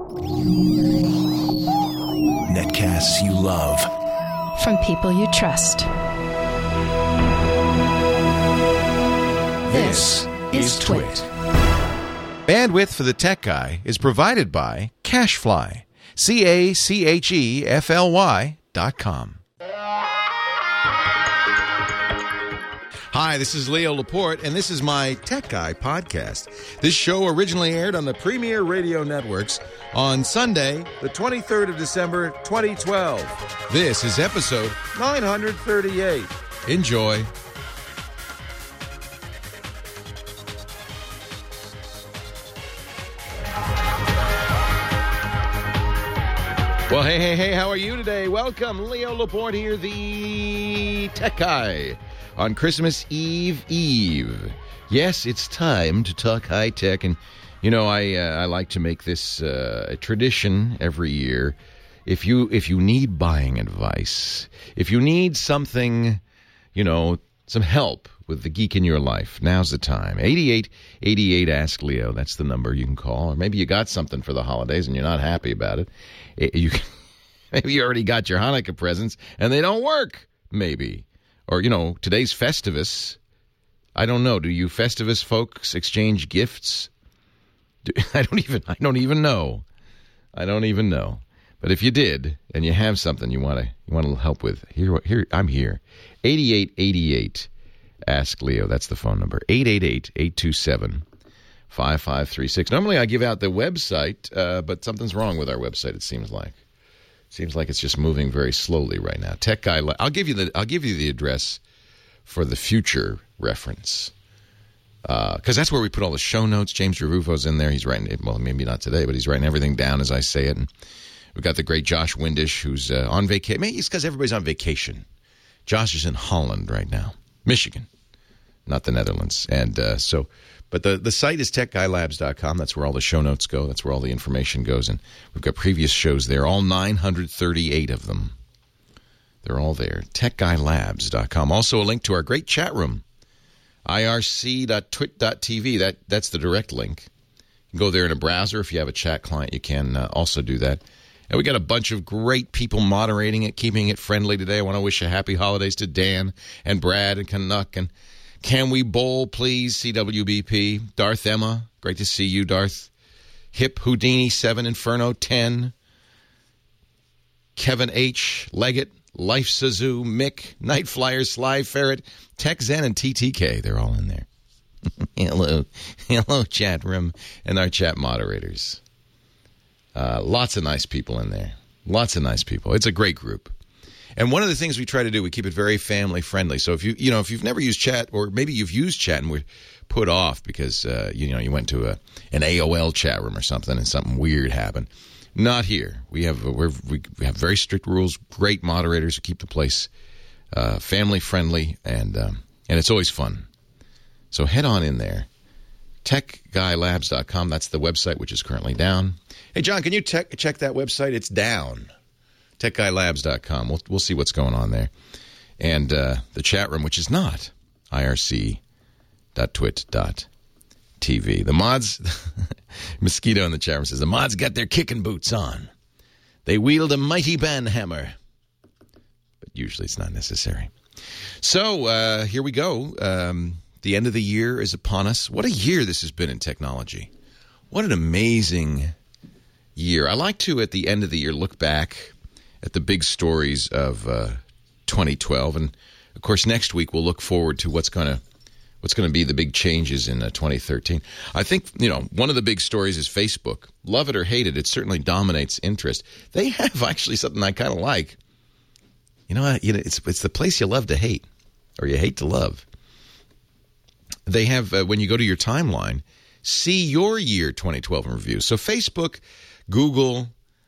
Netcasts you love. From people you trust. This is Twit. Bandwidth for the Tech Guy is provided by CacheFly. CacheFly.com. Hi, this is Leo Laporte, and this is my Tech Guy podcast. This show originally aired on the Premier Radio Networks on Sunday, the 23rd of December, 2012. This is episode 938. Enjoy. Well, hey, how are you today? Welcome, Leo Laporte here, the Tech Guy, on Christmas Eve. Yes, it's time to talk high-tech, and, you know, I like to make this a tradition every year. If you need buying advice, if you need something, you know, some help with the geek in your life, now's the time. 8888 Ask Leo, that's the number you can call. Or maybe you got something for the holidays and you're not happy about it. Maybe you already got your Hanukkah presents and they don't work, maybe. Or, you know, today's Festivus. I don't know. Do you Festivus folks exchange gifts? I don't even know. But if you did and you have something you want a little help with, here I'm here. 8888 Ask Leo. That's the phone number. 888-827-5536. Normally I give out the website, but something's wrong with our website, it seems like. Seems like it's just moving very slowly right now. Tech Guy, I'll give you the address for the future reference. Because that's where we put all the show notes. James Revufo's in there. He's writing, well, maybe not today, but he's writing everything down as I say it. And we've got the great Josh Windish, who's on vacation. Maybe it's because everybody's on vacation. Josh is in Holland right now. Michigan, not the Netherlands. And but the site is techguylabs.com. That's where all the show notes go. That's where all the information goes. And we've got previous shows there, all 938 of them. They're all there. techguylabs.com. Also a link to our great chat room, irc.twit.tv. That's the direct link. You can go there in a browser. If you have a chat client, you can also do that. And we got a bunch of great people moderating it, keeping it friendly today. I want to wish a happy holidays to Dan and Brad and Canuck and Can We Bowl, Please, CWBP, Darth Emma, great to see you, Darth. Hip Houdini 7, Inferno 10, Kevin H, Leggett, Life Sazu, Mick, Night Flyer, Sly Ferret, Tech Zen, and TTK. They're all in there. Hello, chat room and our chat moderators. Lots of nice people in there. Lots of nice people. It's a great group. And one of the things we try to do, we keep it very family friendly. So if if you've never used chat, or maybe you've used chat and were put off because you went to an AOL chat room or something and something weird happened, not here. We have very strict rules. Great moderators who keep the place family friendly, and it's always fun. So head on in there. techguylabs.com. That's the website, which is currently down. Hey, John, can you check that website? It's down. techguylabs.com. We'll see what's going on there. And the chat room, which is not irc.twit.tv. The mods, Mosquito in the chat room says, the mods got their kicking boots on. They wield a mighty banhammer. But usually it's not necessary. So here we go. The end of the year is upon us. What a year this has been in technology. What an amazing year. I like to, at the end of the year, look back at the big stories of 2012. And, of course, next week we'll look forward to what's going to be the big changes in 2013. I think, one of the big stories is Facebook. Love it or hate it, it certainly dominates interest. They have actually something I kind of like. It's the place you love to hate, or you hate to love. They have, when you go to your timeline, see your year 2012 in review. So Facebook, Google,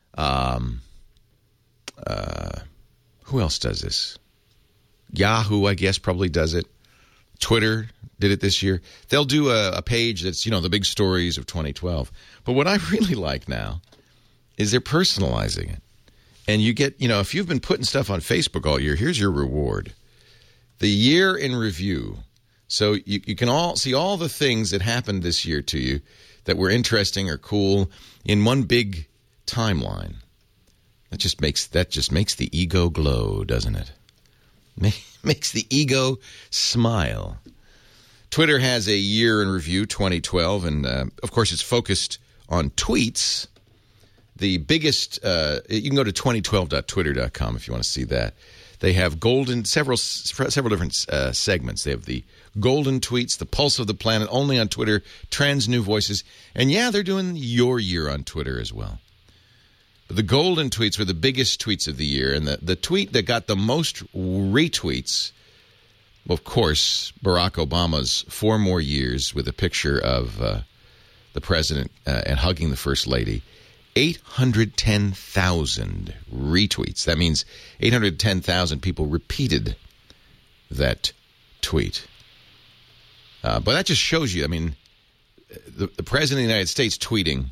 who else does this? Yahoo, I guess, probably does it. Twitter did it this year. They'll do a page that's, the big stories of 2012. But what I really like now is they're personalizing it. And you get, if you've been putting stuff on Facebook all year, here's your reward. The year in review. So you can all see all the things that happened this year to you that were interesting or cool in one big timeline. That just makes the ego glow, doesn't it? Makes the ego smile. Twitter has a year in review, 2012, and of course it's focused on tweets. The biggest, you can go to 2012.twitter.com if you want to see that. They have several different segments. They have the golden tweets, the pulse of the planet, only on Twitter, trends, new voices, and yeah, they're doing your year on Twitter as well. But the golden tweets were the biggest tweets of the year, and the tweet that got the most retweets, of course, Barack Obama's 4 more years with a picture of the president and hugging the first lady. 810,000 retweets. That means 810,000 people repeated that tweet. But that just shows you, I mean, the president of the United States tweeting,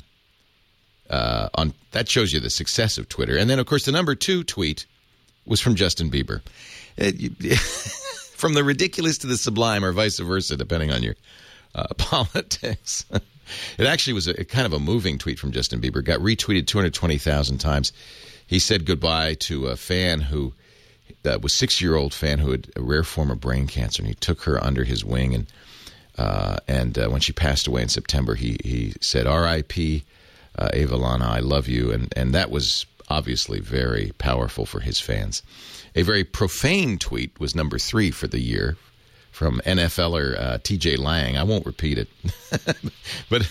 that shows you the success of Twitter. And then, of course, the number 2 tweet was from Justin Bieber. From the ridiculous to the sublime, or vice versa, depending on your politics. It actually was a kind of a moving tweet from Justin Bieber. Got retweeted 220,000 times. He said goodbye to a fan who was 6-year-old fan who had a rare form of brain cancer, and he took her under his wing. And when she passed away in September, he said, "R.I.P. Ava Lana, I love you," and that was obviously very powerful for his fans. A very profane tweet was number 3 for the year from NFLer T.J. Lang. I won't repeat it. But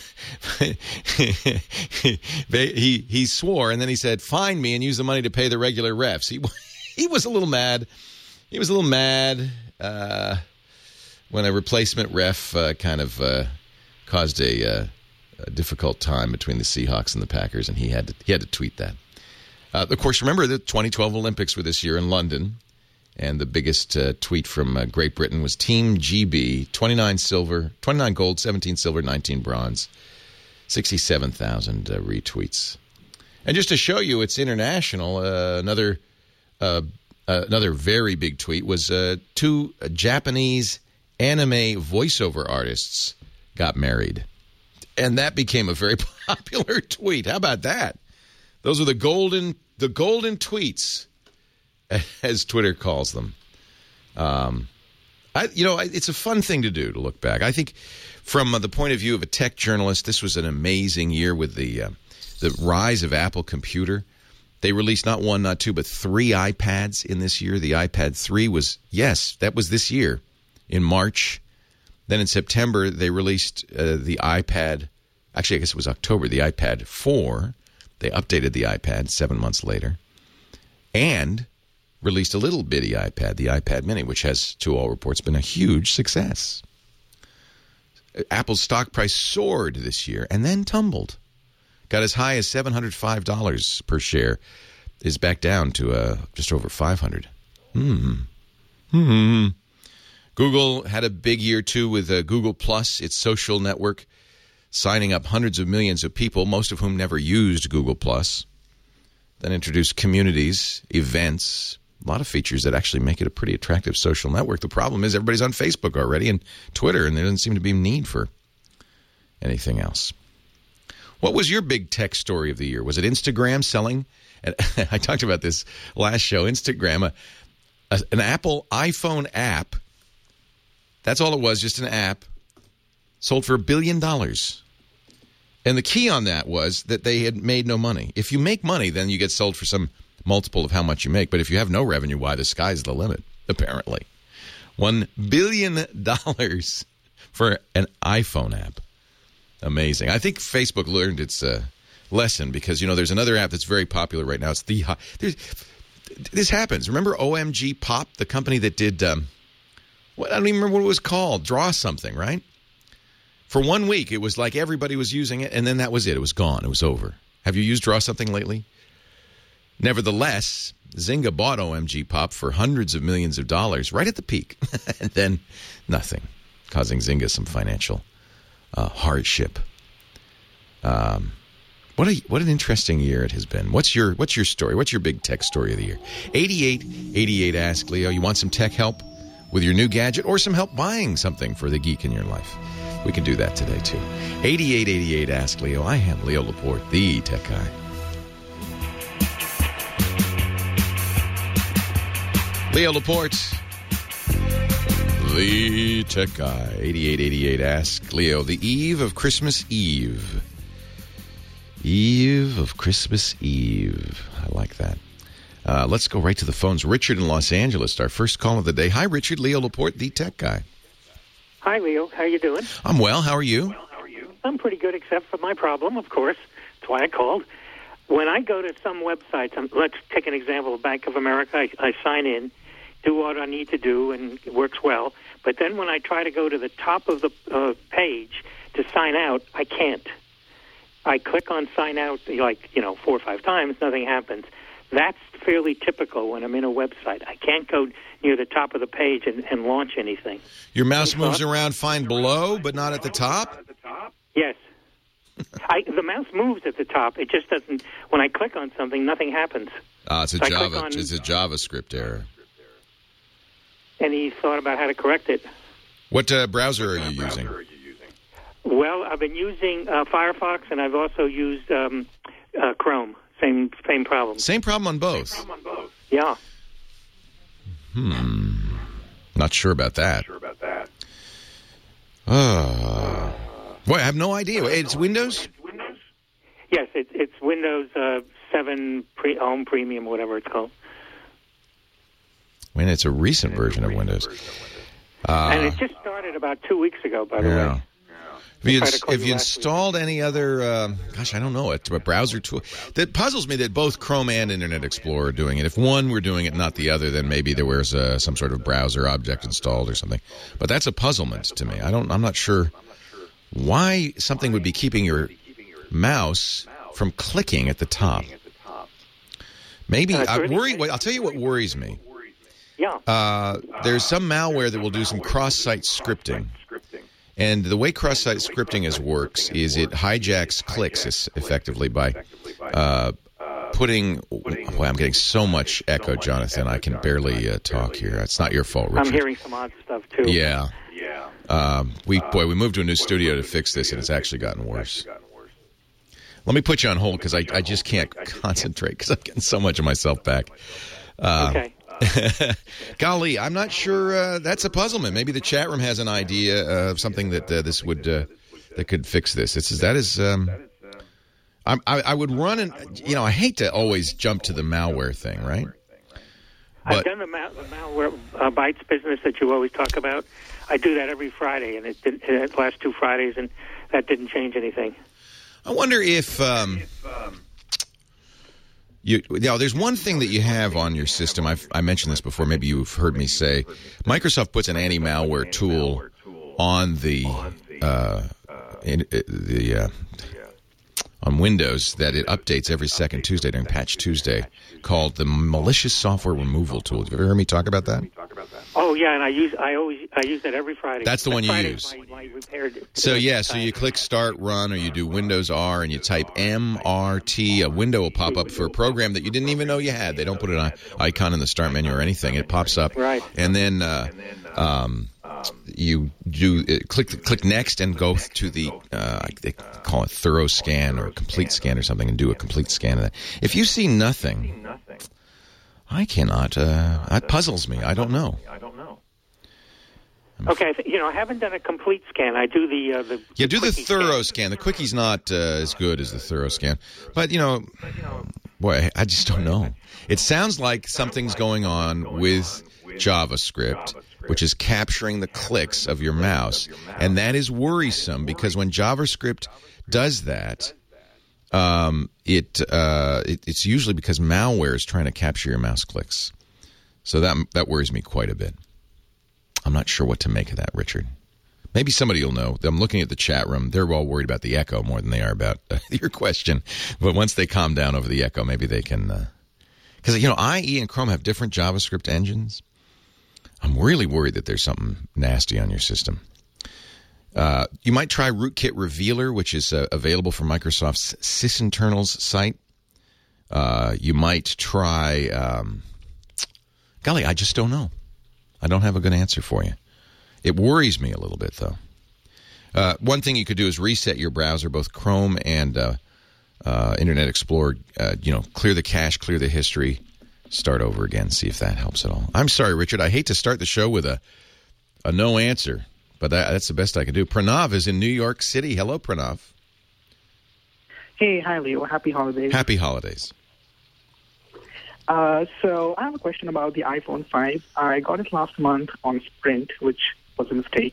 he swore, and then he said, "Fine me and use the money to pay the regular refs." He was a little mad. He was a little mad when a replacement ref kind of caused a difficult time between the Seahawks and the Packers, and he had to tweet that. Of course, remember the 2012 Olympics were this year in London. And the biggest tweet from Great Britain was Team GB, 29 gold, 17 silver, 19 bronze, 67,000 retweets. And just to show you it's international, another very big tweet was 2 Japanese anime voiceover artists got married. And that became a very popular tweet. How about that? Those are the golden tweets, as Twitter calls them. It's a fun thing to do, to look back. I think from the point of view of a tech journalist, this was an amazing year with the rise of Apple Computer. They released not 1, not 2, but 3 iPads in this year. The iPad 3 that was this year in March. Then in September, they released the iPad. Actually, I guess it was October, the iPad 4. They updated the iPad 7 months later. And released a little bitty iPad, the iPad Mini, which has, to all reports, been a huge success. Apple's stock price soared this year and then tumbled. Got as high as $705 per share. Is back down to just over $500. Google had a big year, too, with Google Plus, its social network, signing up hundreds of millions of people, most of whom never used Google Plus. Then introduced communities, events, a lot of features that actually make it a pretty attractive social network. The problem is everybody's on Facebook already and Twitter, and there doesn't seem to be a need for anything else. What was your big tech story of the year? Was it Instagram selling? And I talked about this last show. Instagram, an Apple iPhone app, that's all it was, just an app, sold for $1 billion. And the key on that was that they had made no money. If you make money, then you get sold for some multiple of how much you make. But if you have no revenue, why, the sky's the limit, apparently. $1 billion for an iPhone app. Amazing. I think Facebook learned its lesson because, there's another app that's very popular right now. It's this happens. Remember OMG Pop, the company that did, I don't even remember what it was called, Draw Something, right? For 1 week, it was like everybody was using it, and then that was it. It was gone. It was over. Have you used Draw Something lately? Nevertheless, Zynga bought OMG Pop for hundreds of millions of dollars right at the peak, and then nothing, causing Zynga some financial hardship. What an interesting year it has been. What's your story? What's your big tech story of the year? 8888 Ask Leo. You want some tech help with your new gadget or some help buying something for the geek in your life? We can do that today, too. 8888 Ask Leo. I am Leo Laporte, the tech guy. Leo Laporte, the tech guy, 8888 Ask Leo, the eve of Christmas Eve. Eve of Christmas Eve. I like that. Let's go right to the phones. Richard in Los Angeles, our first call of the day. Hi, Richard. Leo Laporte, the tech guy. Hi, Leo. How you doing? I'm well. How are you? I'm pretty good, except for my problem, of course. That's why I called. When I go to some websites, let's take an example of Bank of America. I sign in, do what I need to do, and it works well. But then when I try to go to the top of the page to sign out, I can't. I click on sign out, 4 or 5 times, nothing happens. That's fairly typical when I'm in a website. I can't go near the top of the page and launch anything. Your mouse moves around fine below, but not at the top? Yes. The mouse moves at the top. It just doesn't. When I click on something, nothing happens. It's a JavaScript error. Any thought about how to correct it? What browser are you using? Well, I've been using Firefox, and I've also used Chrome. Same problem. Same problem on both? Yeah. Not sure about that. Boy, I have no idea. It's Windows? Yes, it's Windows 7 Home Premium, whatever it's called. I mean, it's a recent version of Windows. And it just started about 2 weeks ago, by the way. Have you installed any other, I don't know, a browser tool? That puzzles me that both Chrome and Internet Explorer are doing it. If one were doing it, not the other, then maybe there was some sort of browser object installed or something. But that's a puzzlement to me. I'm not sure why something would be keeping your mouse from clicking at the top. Maybe, I'll tell you what worries me. Yeah. There's some malware that will do some cross-site scripting. And the way cross-site scripting works is it hijacks clicks effectively by putting... Boy, I'm getting so much echo, Jonathan. I can barely talk here. It's not your fault, Richard. I'm hearing some odd stuff, too. Yeah. We moved to a new studio to fix this, and it's actually gotten worse. Let me put you on hold because I just can't concentrate because I'm getting so much of myself back. Okay. Golly, I'm not sure. That's a puzzlement. Maybe the chat room has an idea of something that this would that could fix this. I would run and I hate to always jump to the malware thing, right? I've done the malware bytes business that you always talk about. I do that every Friday, and it last 2 Fridays, and that didn't change anything. I wonder if there's one thing that you have on your system. I mentioned this before. Maybe you've heard me say Microsoft puts an anti-malware tool on on Windows that it updates every second Tuesday during Patch Tuesday, called the malicious software removal tool. Have you ever heard me talk about that? Oh yeah, and I use that every Friday. That's the one you use. So you click Start Run, or you do Windows R and you type MRT. A window will pop up for a program that you didn't even know you had. They don't put an icon in the Start menu or anything. It pops up, right? And then you do click Next and go to the they call it thorough scan or complete scan or something, and do a complete scan of that. If you see nothing, I cannot. That puzzles me. I don't know. Okay, I haven't done a complete scan. I do the do the thorough scan. The quickie's not as good as the thorough scan, but boy, I just don't know. It sounds like something's going on with JavaScript, which is capturing the clicks of your mouse, and that is worrisome because when JavaScript does that, it's usually because malware is trying to capture your mouse clicks. So that worries me quite a bit. I'm not sure what to make of that, Richard. Maybe somebody will know. I'm looking at the chat room. They're all worried about the echo more than they are about your question. But once they calm down over the echo, maybe they can... Because, IE and Chrome have different JavaScript engines. I'm really worried that there's something nasty on your system. You might try Rootkit Revealer, which is available from Microsoft's sysinternals site. You might try... golly, I just don't know. I don't have a good answer for you. It worries me a little bit, though. One thing you could do is reset your browser, both Chrome and Internet Explorer. Clear the cache, clear the history, start over again, see if that helps at all. I'm sorry, Richard. I hate to start the show with a no answer, but that's the best I can do. Pranav is in New York City. Hello, Pranav. Hey, hi, Leo. Happy holidays. Happy holidays. So I have a question about the iPhone 5. I got it last month on Sprint, which was a mistake.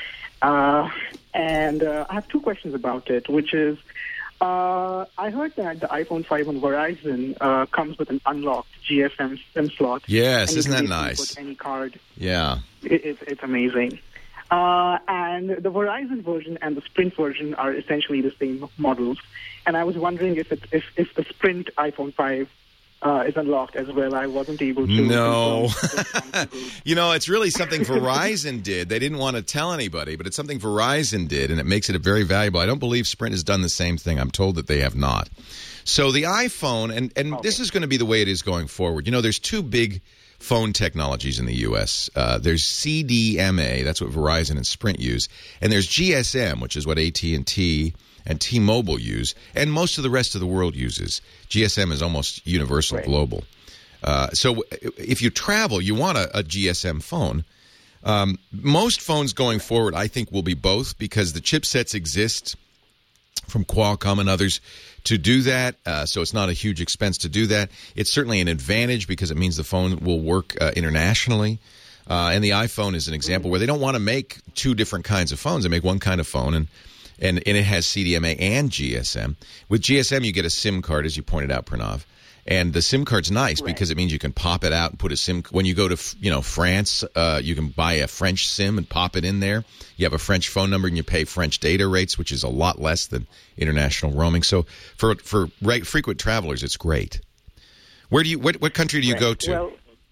And I have two questions about it, which is, I heard that the iPhone 5 on Verizon comes with an unlocked GSM SIM slot. Yes, isn't that nice? Put any card. Yeah. It's amazing. And the Verizon version and the Sprint version are essentially the same models. And I was wondering if the Sprint iPhone 5 is unlocked as well. I wasn't able to. No. You know, it's really something Verizon did. They didn't want to tell anybody, but it's something Verizon did, and it makes it very valuable. I don't believe Sprint has done the same thing. I'm told that they have not. So the iPhone, and okay. This is going to be the way it is going forward. You know, there's two big phone technologies in the U.S. There's CDMA, that's what Verizon and Sprint use, and there's GSM, which is what AT&T and T-Mobile use, and most of the rest of the world uses. GSM is almost universal, right. Global. So if you travel, you want a GSM phone. Most phones going forward, I think, will be both because the chipsets exist from Qualcomm and others to do that, so it's not a huge expense to do that. It's certainly an advantage because it means the phone will work internationally. And the iPhone is an example where they don't want to make two different kinds of phones. They make one kind of phone, and it has CDMA and GSM. With GSM, you get a SIM card, as you pointed out, Pranav. And the SIM card's nice because it means you can pop it out and put a SIM. When you go to France, you can buy a French SIM and pop it in there. You have a French phone number and you pay French data rates, which is a lot less than international roaming. So for frequent travelers, it's great. What country do you go to?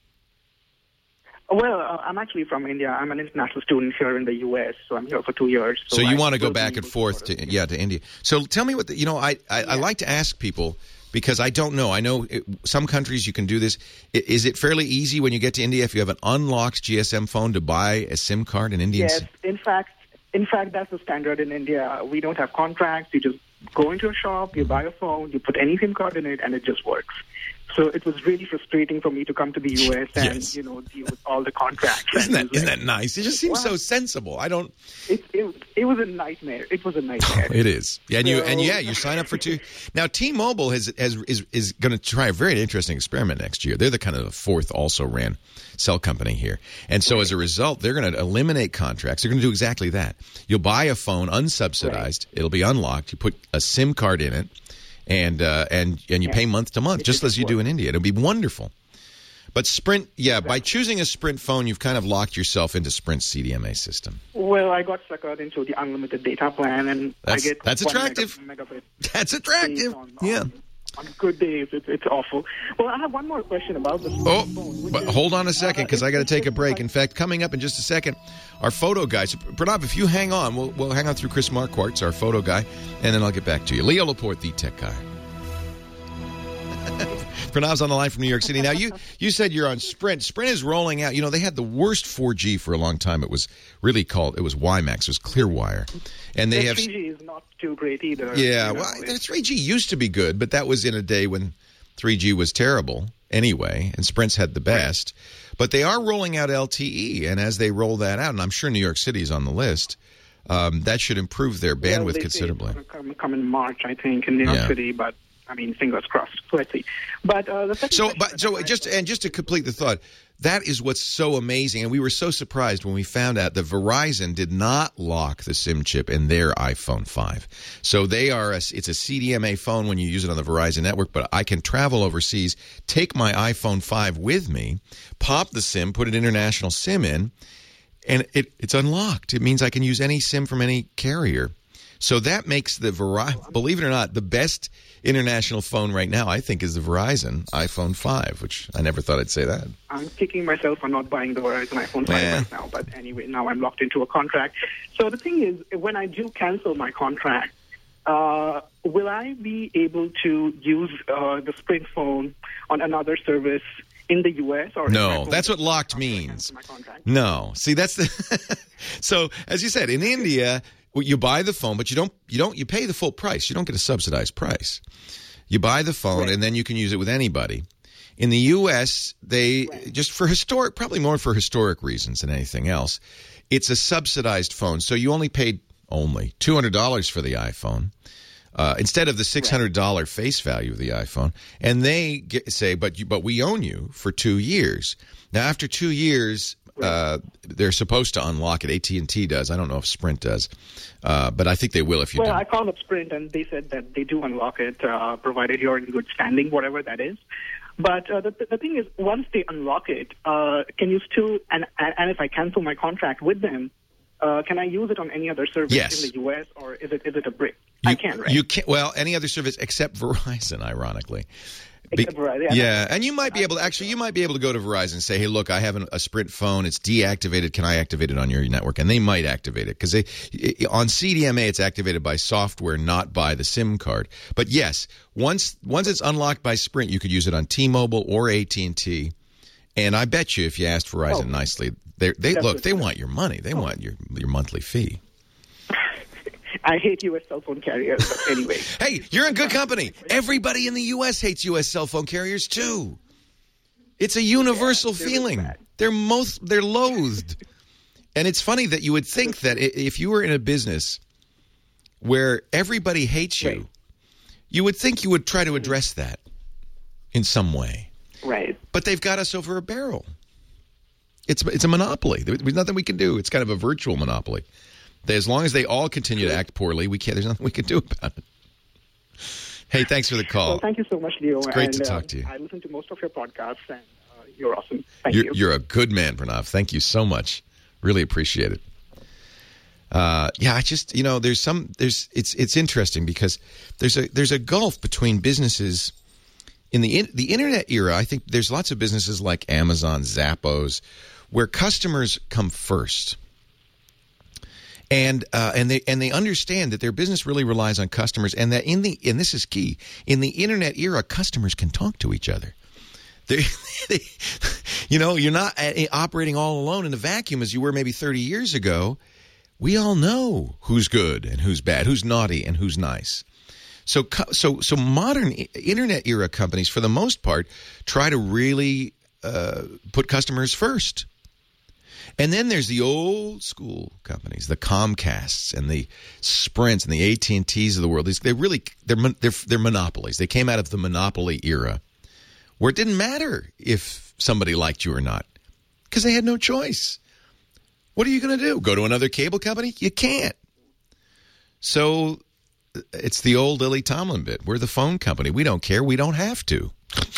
Well, I'm actually from India. I'm an international student here in the U.S., so I'm here for 2 years. So you want to go back and forth to India. So tell me I like to ask people because I don't know. I know some countries you can do this. Is it fairly easy when you get to India if you have an unlocked GSM phone to buy a SIM card, an Indian SIM? Yes, in fact, that's the standard in India. We don't have contracts. You just go into a shop, you buy a phone, you put any SIM card in it, and it just works. So it was really frustrating for me to come to the U.S. and deal with all the contracts. Isn't that nice? It just seems so sensible. It was a nightmare. It was a nightmare. It is. Yeah, you sign up for two. Now T-Mobile is going to try a very interesting experiment next year. They're the kind of the fourth also ran cell company here, and so as a result, they're going to eliminate contracts. They're going to do exactly that. You'll buy a phone unsubsidized. Right. It'll be unlocked. You put a SIM card in it. And you pay month to month, just as you do in India. It'll be wonderful. But Sprint, by choosing a Sprint phone, you've kind of locked yourself into Sprint's CDMA system. Well, I got suckered into the unlimited data plan, and that's attractive. Megabit. That's attractive. On good days, it's awful. Well, I have one more question about the phone. But hold on a second, because I got to take a break. In fact, coming up in just a second, our photo guy. So, Pranav, if you hang on, we'll hang on through Chris Marquardt, our photo guy, and then I'll get back to you. Leo Laporte, the tech guy. Pranav's on the line from New York City. Now, you said you're on Sprint. Sprint is rolling out. They had the worst 4G for a long time. It was really called, it was WiMAX. It was Clearwire. And they have 3G is not too great either. Yeah, well, 3G used to be good, but that was in a day when 3G was terrible anyway, and Sprint's had the best. But they are rolling out LTE, and as they roll that out, and I'm sure New York City is on the list, that should improve their bandwidth considerably. Come in March, I think, in New York City, but I mean, fingers crossed. So let's see. But just to complete the thought, that is what's so amazing, and we were so surprised when we found out that Verizon did not lock the SIM chip in their iPhone 5. So it's a CDMA phone when you use it on the Verizon network, but I can travel overseas, take my iPhone 5 with me, pop the SIM, put an international SIM in, and it's unlocked. It means I can use any SIM from any carrier. So that makes the Verizon, believe it or not, the best international phone right now, I think, is the Verizon iPhone 5, which I never thought I'd say that. I'm kicking myself for not buying the Verizon iPhone 5 right now. But anyway, now I'm locked into a contract. So the thing is, when I do cancel my contract, will I be able to use the Sprint phone on another service in the U.S.? Or no, that's what locked means. No. See, that's the... So, as you said, in India... Well, you buy the phone, but you pay the full price. You don't get a subsidized price. You buy the phone, and then you can use it with anybody. In the U.S., they just probably more for historic reasons than anything else. It's a subsidized phone, so you only paid $200 for the iPhone instead of the $600 face value of the iPhone. And they say, but we own you for 2 years. Now, after 2 years, they're supposed to unlock it. AT&T does. I don't know if Sprint does, but I think they will if you do. Well, I called up Sprint, and they said that they do unlock it, provided you're in good standing, whatever that is. But the thing is, once they unlock it, can you still, and if I cancel my contract with them, can I use it on any other service in the U.S., or is it a brick? I can, right? You can't. Well, any other service except Verizon, ironically. Except Verizon. Yeah, and you might be able to go to Verizon and say, hey, look, I have a Sprint phone. It's deactivated. Can I activate it on your network? And they might activate it because on CDMA, it's activated by software, not by the SIM card. But yes, once it's unlocked by Sprint, you could use it on T-Mobile or AT&T. And I bet you if you asked Verizon nicely, they want your money. They want your monthly fee. I hate U.S. cell phone carriers, but anyway. Hey, you're in good company. Everybody in the U.S. hates U.S. cell phone carriers, too. It's a universal feeling. They're loathed. And it's funny that you would think that if you were in a business where everybody hates you, you would think you would try to address that in some way. Right. But they've got us over a barrel. It's a monopoly. There's nothing we can do. It's kind of a virtual monopoly. As long as they all continue to act poorly, there's nothing we can do about it. Hey, thanks for the call. Well, thank you so much, Leo. It's great to talk to you. I listen to most of your podcasts, and you're awesome. Thank you. You're a good man, Pranav. Thank you so much. Really appreciate it. I just, it's interesting because there's a gulf between businesses in the internet era. I think there's lots of businesses like Amazon, Zappos, where customers come first. And they understand that their business really relies on customers, and that and this is key, in the internet era, customers can talk to each other. You're not operating all alone in a vacuum as you were maybe 30 years ago. We all know who's good and who's bad, who's naughty and who's nice. So modern internet era companies, for the most part, try to really put customers first. And then there's the old school companies, the Comcasts and the Sprints and the AT&Ts of the world. They're monopolies. They came out of the monopoly era, where it didn't matter if somebody liked you or not, because they had no choice. What are you going to do? Go to another cable company? You can't. So it's the old Lily Tomlin bit. We're the phone company. We don't care. We don't have to.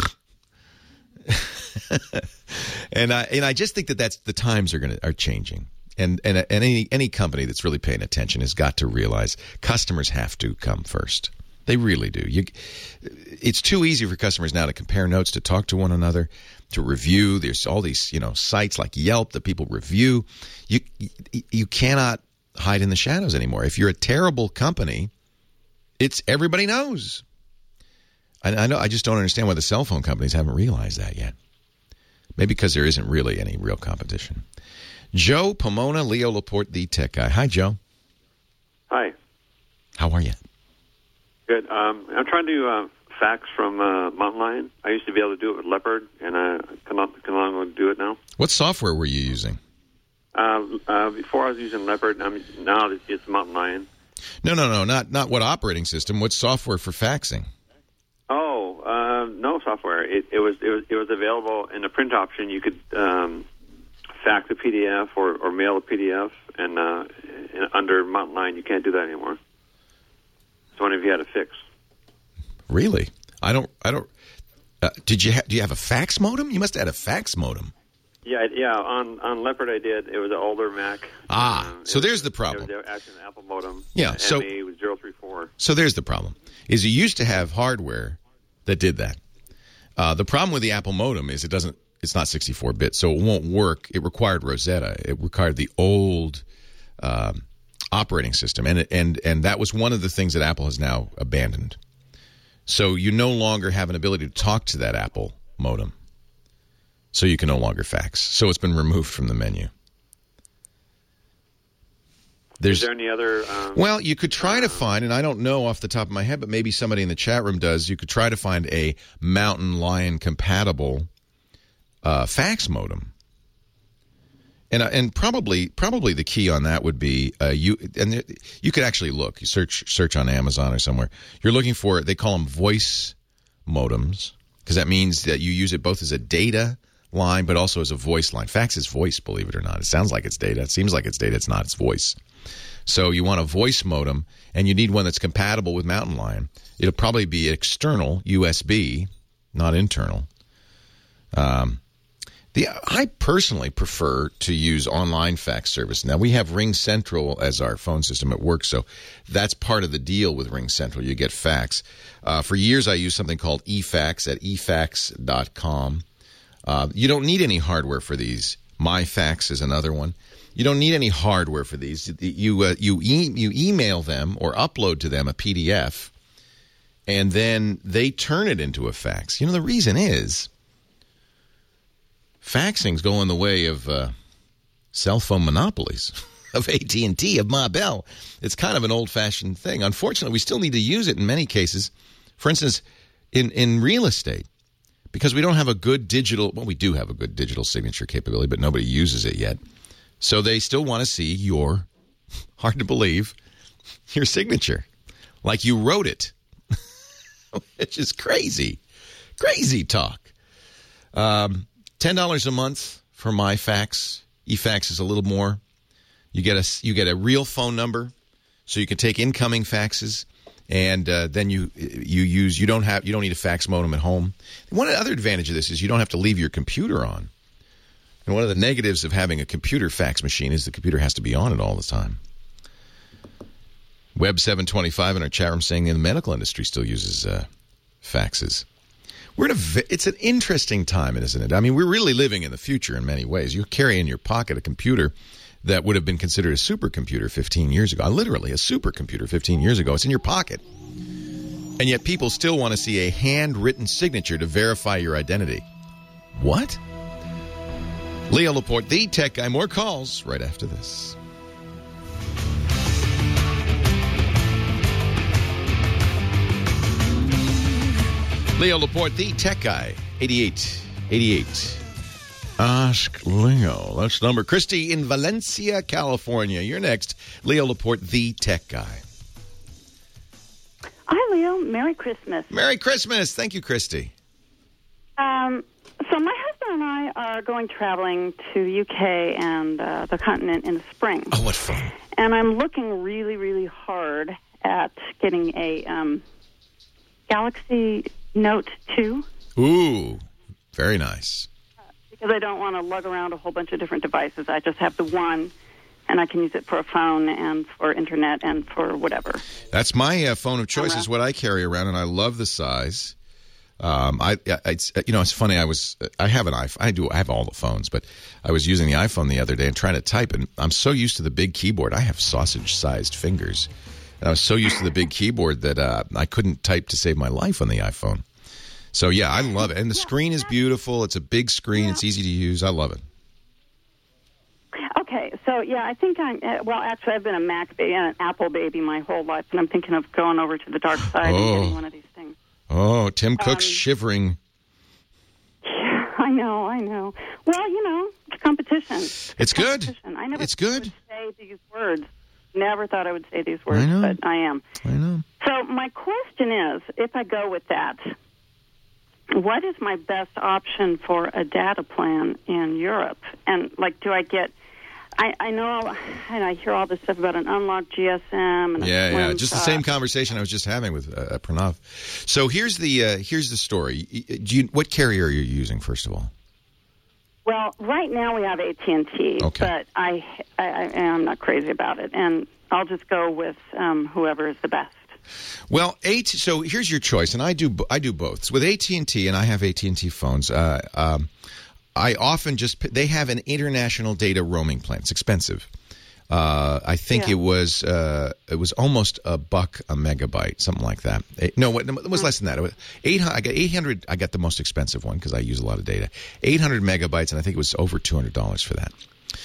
And I just think that's the times are changing, and any company that's really paying attention has got to realize customers have to come first. They really do. It's too easy for customers now to compare notes, to talk to one another, to review. There's all these sites like Yelp that people review. You cannot hide in the shadows anymore. If you're a terrible company, everybody knows. I know. I just don't understand why the cell phone companies haven't realized that yet. Maybe because there isn't really any real competition. Joe Pomona, Leo Laporte, the tech guy. Hi, Joe. Hi. How are you? Good. I'm trying to fax from Mountain Lion. I used to be able to do it with Leopard, and I can no longer do it now. What software were you using? Before I was using Leopard. Now it's Mountain Lion. No. Not what operating system. What software for faxing? No software. It was available in the print option. You could fax a PDF or mail a PDF, and under Mountain Lion you can't do that anymore. So one of you had a fix. Really? I don't. Do you have a fax modem? You must have had a fax modem. Yeah. On Leopard I did. It was an older Mac. So there's the problem. It was actually an Apple modem. Yeah. So MA was 034. So there's the problem. Is you used to have hardware that did that. The problem with the Apple modem is it's not 64-bit, so it won't work. It required Rosetta. It required the old operating system, and that was one of the things that Apple has now abandoned. So you no longer have an ability to talk to that Apple modem. So you can no longer fax. So it's been removed from the menu. Is there any other... well, you could try to find, and I don't know off the top of my head, but maybe somebody in the chat room does, you could try to find a Mountain Lion compatible fax modem. And probably the key on that would be you could actually look. You search on Amazon or somewhere. You're looking for, they call them voice modems, because that means that you use it both as a data line but also as a voice line. Fax is voice, believe it or not. It sounds like it's data. It seems like it's data. It's not. It's voice. So you want a voice modem, and you need one that's compatible with Mountain Lion. It'll probably be external USB, not internal. I personally prefer to use online fax service. Now, we have RingCentral as our phone system at work, so that's part of the deal with RingCentral. You get fax. For years, I used something called eFax at efax.com. You don't need any hardware for these. MyFax is another one. You don't need any hardware for these. You email them or upload to them a PDF, and then they turn it into a fax. You know, the reason is... faxing's going the way of cell phone monopolies, of AT&T, of Ma Bell. It's kind of an old-fashioned thing. Unfortunately, we still need to use it in many cases. For instance, in real estate, because we don't have a good digital... well, we do have a good digital signature capability, but nobody uses it yet. So they still want to see your, hard to believe, your signature. Like you wrote it. Which is crazy. Crazy talk. $10 a month for MyFax. eFax is a little more. You get a real phone number, so you can take incoming faxes, and then you don't need a fax modem at home. One other advantage of this is you don't have to leave your computer on. And one of the negatives of having a computer fax machine is the computer has to be on it all the time. Web 725 in our chat room saying the medical industry still uses faxes. It's an interesting time, isn't it? I mean, we're really living in the future in many ways. You carry in your pocket a computer that would have been considered a supercomputer 15 years ago. Literally, a supercomputer 15 years ago. It's in your pocket. And yet people still want to see a handwritten signature to verify your identity. What? Leo Laporte, the tech guy. More calls right after this. Leo Laporte, the tech guy, 8888. Ask Leo. That's the number. Christy in Valencia, California. You're next. Leo Laporte, the tech guy. Hi, Leo. Merry Christmas. Merry Christmas. Thank you, Christy. So my husband and I are going traveling to the UK and the continent in the spring. Oh, what fun. And I'm looking really, really hard at getting a Galaxy Note 2. Ooh, very nice. Because I don't want to lug around a whole bunch of different devices. I just have the one, and I can use it for a phone and for internet and for whatever. That's my phone of choice is what I carry around, and I love the size. It's funny. I have an iPhone. I have all the phones, but I was using the iPhone the other day and trying to type, and I'm so used to the big keyboard. I have sausage-sized fingers. And I was so used to the big keyboard that I couldn't type to save my life on the iPhone. So, yeah, I love it. And the screen is beautiful. It's a big screen. It's easy to use. I love it. Okay. So, yeah, I think actually, I've been a Mac baby and an Apple baby my whole life, and I'm thinking of going over to the dark side and getting one of these things. Oh, Tim Cook's shivering. Yeah, I know. Well, it's competition. It's good. I never it's good. Would say these words. Never thought I would say these words, but I am. I know. So my question is, if I go with that, what is my best option for a data plan in Europe? And, do I get... I know, and I hear all this stuff about an unlocked GSM. And yeah, just the same conversation I was just having with Pranav. So here's the story. What carrier are you using, first of all? Well, right now we have AT&T, but I'm not crazy about it, and I'll just go with whoever is the best. Well, so here's your choice, and I do both. So with AT&T, and I have AT&T phones. I often they have an international data roaming plan. It's expensive. I think it was almost $1 a megabyte, something like that. It was less than that. I got 800. I got the most expensive one because I use a lot of data. 800 megabytes, and I think it was over $200 for that.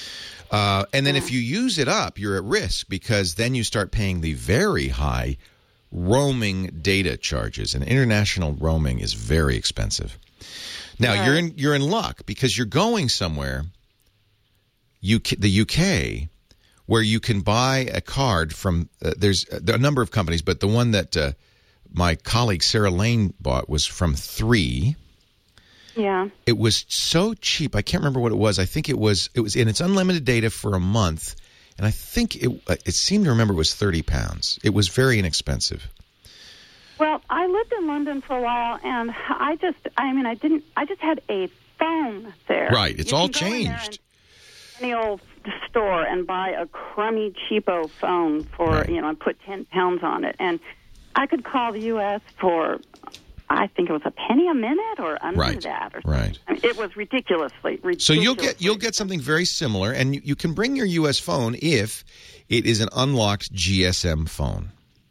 And then if you use it up, you're at risk because then you start paying the very high roaming data charges. And international roaming is very expensive. Now, you're in luck because you're going somewhere, the UK, where you can buy a card from there are a number of companies, but the one that my colleague Sarah Lane bought was from 3. Yeah. It was so cheap. I can't remember what it was. I think it was in its unlimited data for a month, and I think it seemed to remember it was £30. It was very inexpensive. Well, I lived in London for a while, and I just had a phone there. Right. It's all changed. Any old store and buy a crummy, cheapo phone for, and put £10 on it. And I could call the U.S. for, I think it was a penny a minute or under that. Or right. I mean, it was ridiculously. So you'll get something very similar, and you can bring your U.S. phone if it is an unlocked GSM phone.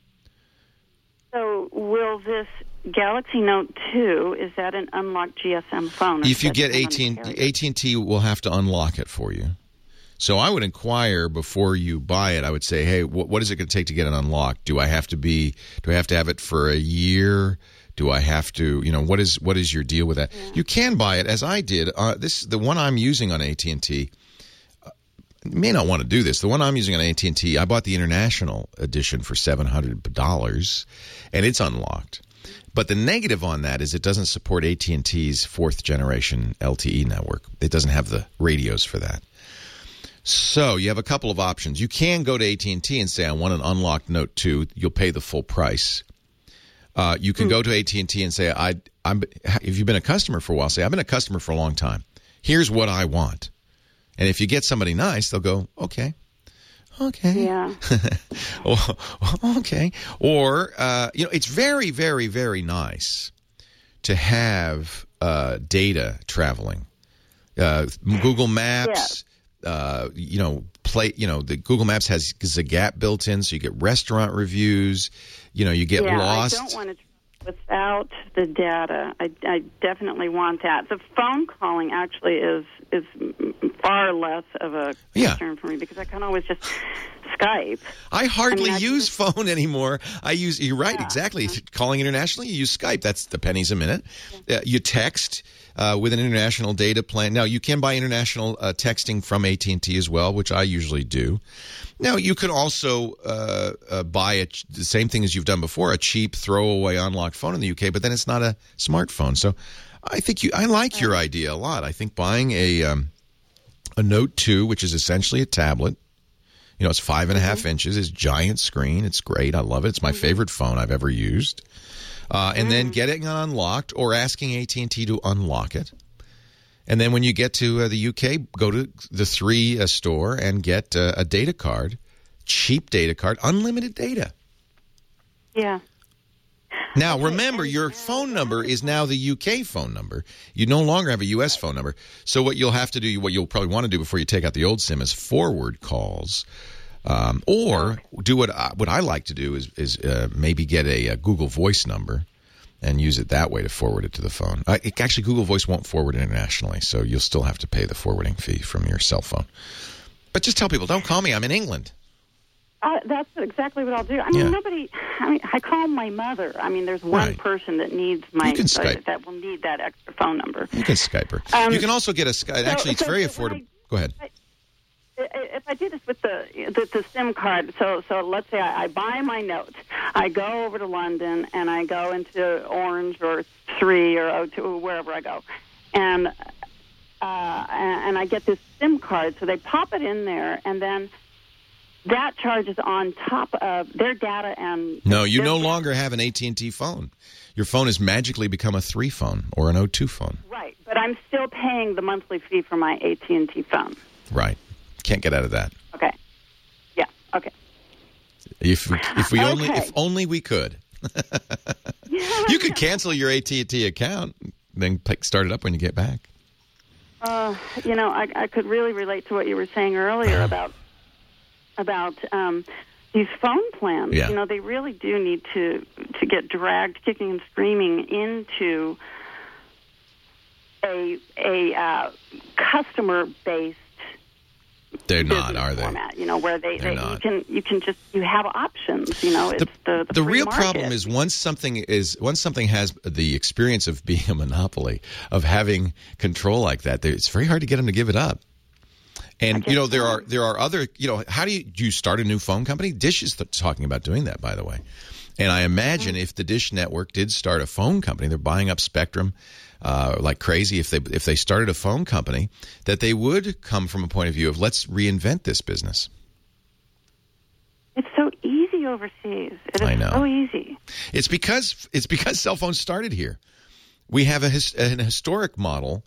So will this Galaxy Note 2, is that an unlocked GSM phone? If you get AT&T will have to unlock it for you. So I would inquire before you buy it. I would say, hey, what is it going to take to get it unlocked? Do I have to have it for a year? Do I have to, what is your deal with that? Yeah. You can buy it, as I did. The one I'm using on AT&T, you may not want to do this. The one I'm using on AT&T, I bought the international edition for $700, and it's unlocked. But the negative on that is it doesn't support AT&T's 4th generation LTE network. It doesn't have the radios for that. So you have a couple of options. You can go to AT&T and say, I want an unlocked Note 2. You'll pay the full price. You can go to AT&T and say, if you've been a customer for a while, say, I've been a customer for a long time. Here's what I want. And if you get somebody nice, they'll go, okay. Yeah. Okay. Or, it's very, very, very nice to have data traveling. Google Maps, the Google Maps has Zagat built in, so you get restaurant reviews. You get lost. I don't want to without the data. I definitely want that. The phone calling actually is far less of a concern for me because I can always just Skype. I hardly use phone anymore. You're right, exactly. Calling internationally, you use Skype. That's the pennies a minute. You text with an international data plan. Now, you can buy international texting from AT&T as well, which I usually do. Now, you could also buy the same thing as you've done before, a cheap throwaway unlocked phone in the UK, but then it's not a smartphone. So I think I like your idea a lot. I think buying a Note 2, which is essentially a tablet, it's 5.5 inches, it's giant screen, it's great, I love it. It's my favorite phone I've ever used. And then getting it unlocked or asking AT&T to unlock it. And then when you get to the UK, go to the 3 store and get a data card, cheap data card, unlimited data. Yeah. Now, remember, your phone number is now the UK phone number. You no longer have a U.S. phone number. So what you'll have to do, what you'll probably want to do before you take out the old SIM is forward calls. Or do what I like to do is maybe get a Google Voice number and use it that way to forward it to the phone. Actually, Google Voice won't forward internationally, so you'll still have to pay the forwarding fee from your cell phone. But just tell people, don't call me. I'm in England. That's exactly what I'll do. I call my mother. There's one person that needs that will need that extra phone number. You can Skype her. You can also get a Skype. Actually, it's very affordable. Go ahead. If I do this with the SIM card, so let's say I buy my Note, I go over to London and I go into Orange or 3 or O2, wherever I go, and I get this SIM card. So they pop it in there, and then that charges on top of their data and... No, you no longer have an AT&T phone. Your phone has magically become a 3 phone or an O2 phone. Right, but I'm still paying the monthly fee for my AT&T phone. Right. Can't get out of that. Okay. Yeah, okay. If only we could. You could cancel your AT&T account, then start it up when you get back. I could really relate to what you were saying earlier about these phone plans. Yeah. They really do need to get dragged kicking and screaming into a customer-based They're not, are they? Format, where you have options. It's the the free real market. problem is once something has the experience of being a monopoly, of having control like that, it's very hard to get them to give it up. And there are other, how do you start a new phone company? Dish is talking about doing that, by the way. And I imagine if the Dish Network did start a phone company, they're buying up Spectrum like crazy. If they started a phone company, that they would come from a point of view of let's reinvent this business. It's so easy overseas. It is I know. so easy. It's because cell phones started here. We have an historic model.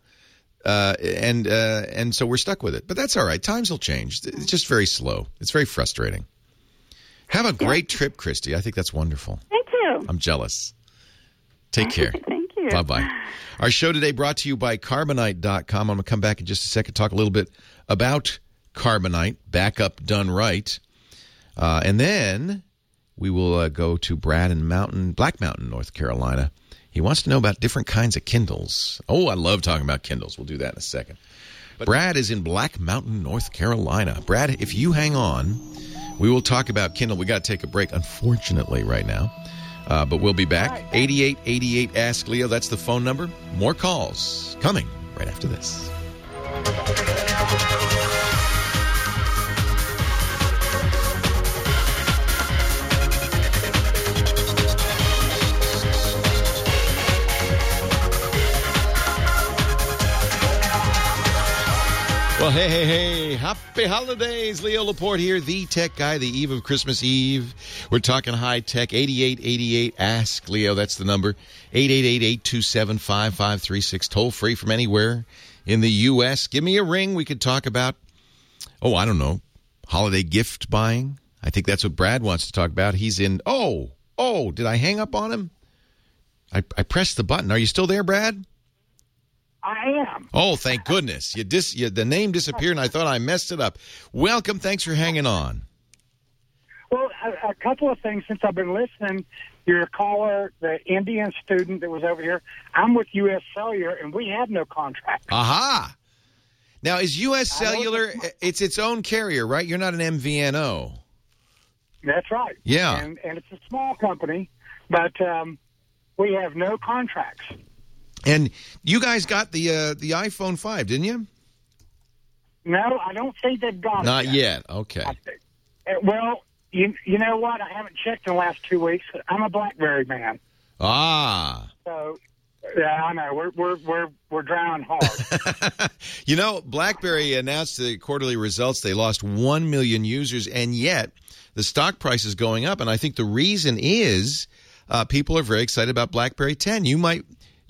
And so we're stuck with it. But that's all right. Times will change. It's just very slow. It's very frustrating. Have a great trip, Christy. I think that's wonderful. Thank you. I'm jealous. Take care. Thank you. Bye-bye. Our show today brought to you by Carbonite.com. I'm going to come back in just a second, talk a little bit about Carbonite, backup done right. And then we will go to Brad in Black Mountain, North Carolina. He wants to know about different kinds of Kindles. Oh, I love talking about Kindles. We'll do that in a second. But Brad is in Black Mountain, North Carolina. Brad, if you hang on, we will talk about Kindle. We got to take a break, unfortunately, right now. But we'll be back. 8888 Ask Leo. That's the phone number. More calls coming right after this. Well, hey, happy holidays. Leo Laporte here, the tech guy, the eve of Christmas Eve. We're talking high tech. 8888 Ask Leo, that's the number. 888-827-5536, toll free from anywhere in the U.S. Give me a ring. We could talk about, I don't know, holiday gift buying. I think that's what Brad wants to talk about. He's in, did I hang up on him? I pressed the button. Are you still there, Brad? I am. Oh, thank goodness. The name disappeared, and I thought I messed it up. Welcome. Thanks for hanging on. Well, a couple of things since I've been listening. Your caller, the Indian student that was over here, I'm with U.S. Cellular, and we have no contract. Aha. Now, is U.S. Cellular, it's its own carrier, right? You're not an MVNO. That's right. Yeah. And it's a small company, but we have no contracts. And you guys got the iPhone 5, didn't you? No, I don't think they've got it. Not yet. Okay. Well, you know what? I haven't checked in the last 2 weeks. I'm a BlackBerry man. Ah. So, yeah, I know. We're drowning hard. BlackBerry announced the quarterly results. They lost 1 million users, and yet the stock price is going up. And I think the reason is people are very excited about BlackBerry 10. You might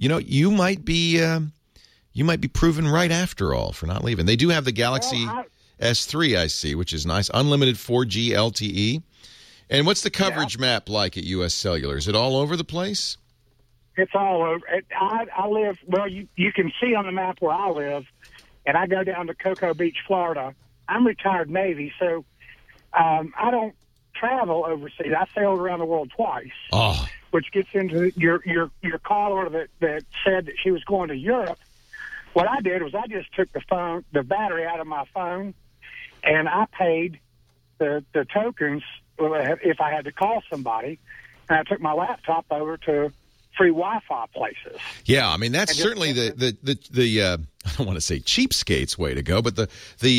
be proven right after all for not leaving. They do have the Galaxy S3, I see, which is nice. Unlimited 4G LTE. And what's the coverage map like at U.S. Cellular? Is it all over the place? It's all over. I live, you can see on the map where I live, and I go down to Cocoa Beach, Florida. I'm retired Navy, so I don't travel overseas. I sailed around the world twice. Oh. Which gets into your caller that said that she was going to Europe. What I did was I just took the battery out of my phone, and I paid the tokens if I had to call somebody, and I took my laptop over to free Wi-Fi places. Yeah, I mean that's certainly the I don't want to say cheapskate's way to go, but the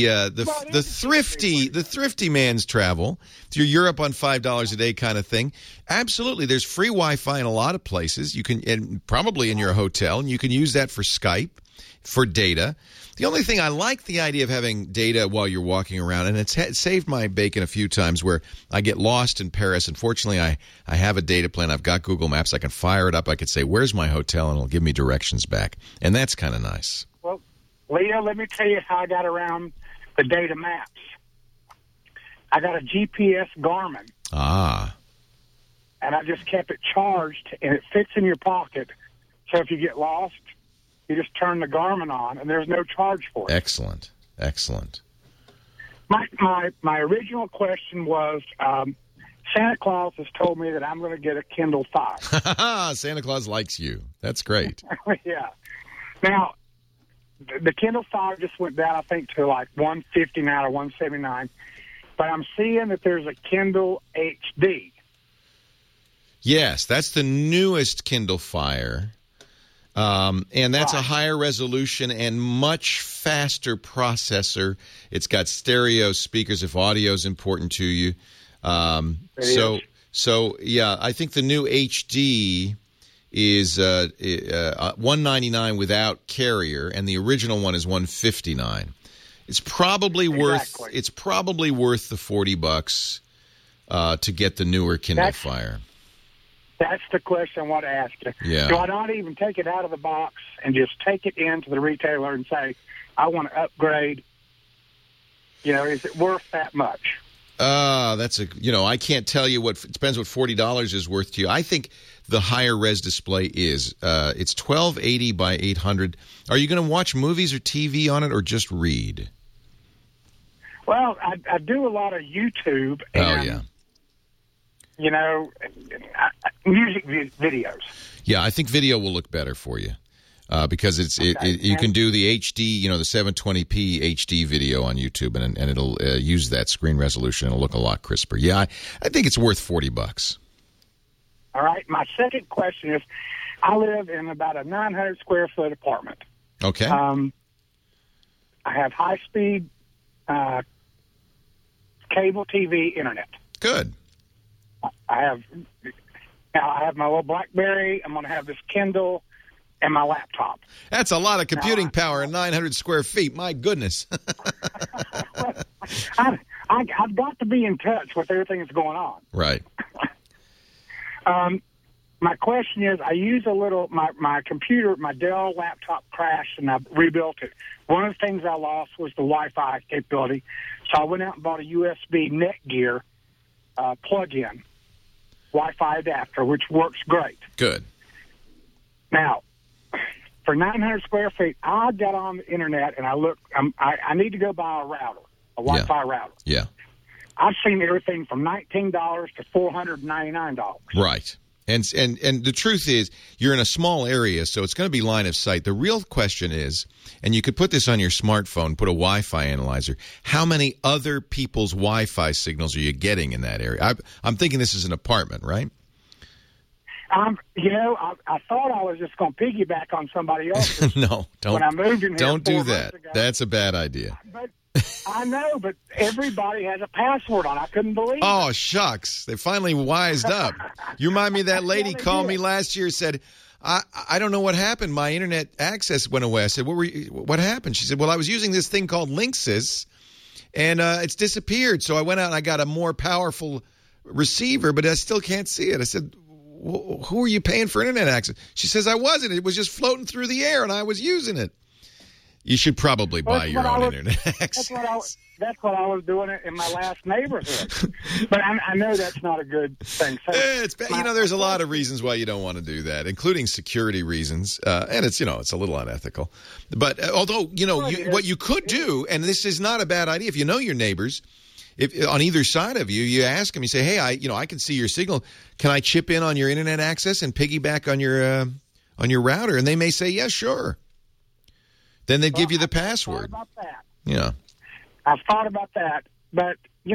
thrifty man's travel through Europe on $5 a day kind of thing. Absolutely, there's free Wi-Fi in a lot of places. You can, and probably in your hotel, and you can use that for Skype, for data. The only thing I like the idea of having data while you're walking around, and it's saved my bacon a few times where I get lost in Paris. Unfortunately, I have a data plan. I've got Google Maps. I can fire it up. I could say, where's my hotel? And it'll give me directions back. And that's kind of nice. Well, Leo, let me tell you how I got around the data maps. I got a GPS Garmin. Ah. And I just kept it charged, and it fits in your pocket. So if you get lost, you just turn the Garmin on, and there's no charge for it. Excellent. My original question was, Santa Claus has told me that I'm going to get a Kindle Fire. Santa Claus likes you. That's great. Yeah. Now, the Kindle Fire just went down, I think, to like $159 or $179. But I'm seeing that there's a Kindle HD. Yes, that's the newest Kindle Fire. And that's a higher resolution and much faster processor. It's got stereo speakers if audio is important to you. So yeah, I think the new HD is $199 without carrier, and the original one is $159. It's probably worth the $40 to get the newer Kindle Fire. That's the question I want to ask you. Yeah. Do I not even take it out of the box and just take it into the retailer and say, I want to upgrade? Is it worth that much? I can't tell you it depends what $40 is worth to you. I think the higher res display is. It's 1280 by 800. Are you going to watch movies or TV on it or just read? Well, I do a lot of YouTube. And, music videos. Yeah, I think video will look better for you because you can do the HD, the 720p HD video on YouTube, and it'll use that screen resolution. It'll look a lot crisper. Yeah, I think it's worth $40. All right. My second question is, I live in about a 900 square foot apartment. Okay. I have high speed cable TV internet. Good. I have my little BlackBerry. I'm going to have this Kindle and my laptop. That's a lot of computing power in 900 square feet. My goodness. I've got to be in touch with everything that's going on. Right. My question is, I use my computer, my Dell laptop crashed, and I rebuilt it. One of the things I lost was the Wi-Fi capability, so I went out and bought a USB Netgear plug-in Wi-Fi adapter, which works great. Good. Now, for 900 square feet, I got on the internet and I looked. I need to go buy a router, a Wi-Fi router. Yeah. I've seen everything from $19 to $499. Right. And the truth is, you're in a small area, so it's going to be line of sight. The real question is, and you could put this on your smartphone, put a Wi-Fi analyzer, how many other people's Wi-Fi signals are you getting in that area? I'm thinking this is an apartment, right? I thought I was just going to piggyback on somebody else's. No, don't. When I moved in here don't do 4 that. months ago. That's a bad idea. But I know, but everybody has a password on. I couldn't believe it. Oh, shucks. They finally wised up. You remind me of that lady called me last year and said, I don't know what happened. My internet access went away. I said, what happened? She said, well, I was using this thing called Linksys, and it's disappeared. So I went out and I got a more powerful receiver, but I still can't see it. I said, well, who are you paying for internet access? She says, I wasn't. It was just floating through the air, and I was using it. You should probably buy your own internet access. That's what I was doing in my last neighborhood. But I know that's not a good thing. So it's there's a lot of reasons why you don't want to do that, including security reasons, and it's a little unethical. But although what you could do, and this is not a bad idea, if you know your neighbors, if on either side of you, you ask them, you say, hey, I can see your signal. Can I chip in on your internet access and piggyback on your router? And they may say, yes, sure. Then they'd give you the password. I've thought about that. Yeah. I've thought about that, but,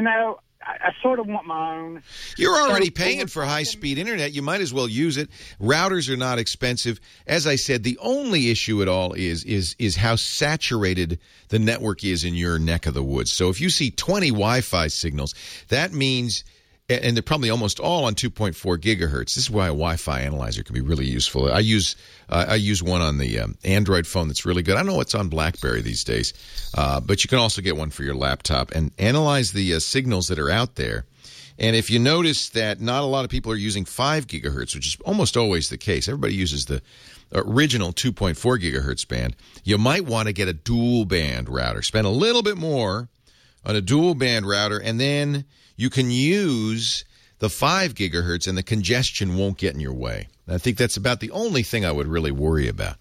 I sort of want my own. You're already paying for high-speed internet. You might as well use it. Routers are not expensive. As I said, the only issue at all is how saturated the network is in your neck of the woods. So if you see 20 Wi-Fi signals, that means, and they're probably almost all on 2.4 gigahertz. This is why a Wi-Fi analyzer can be really useful. I use one on the Android phone that's really good. I don't know what's on BlackBerry these days, but you can also get one for your laptop and analyze the signals that are out there. And if you notice that not a lot of people are using 5 gigahertz, which is almost always the case, everybody uses the original 2.4 gigahertz band, you might want to get a dual band router. Spend a little bit more on a dual band router, and then you can use the 5 gigahertz and the congestion won't get in your way. I think that's about the only thing I would really worry about.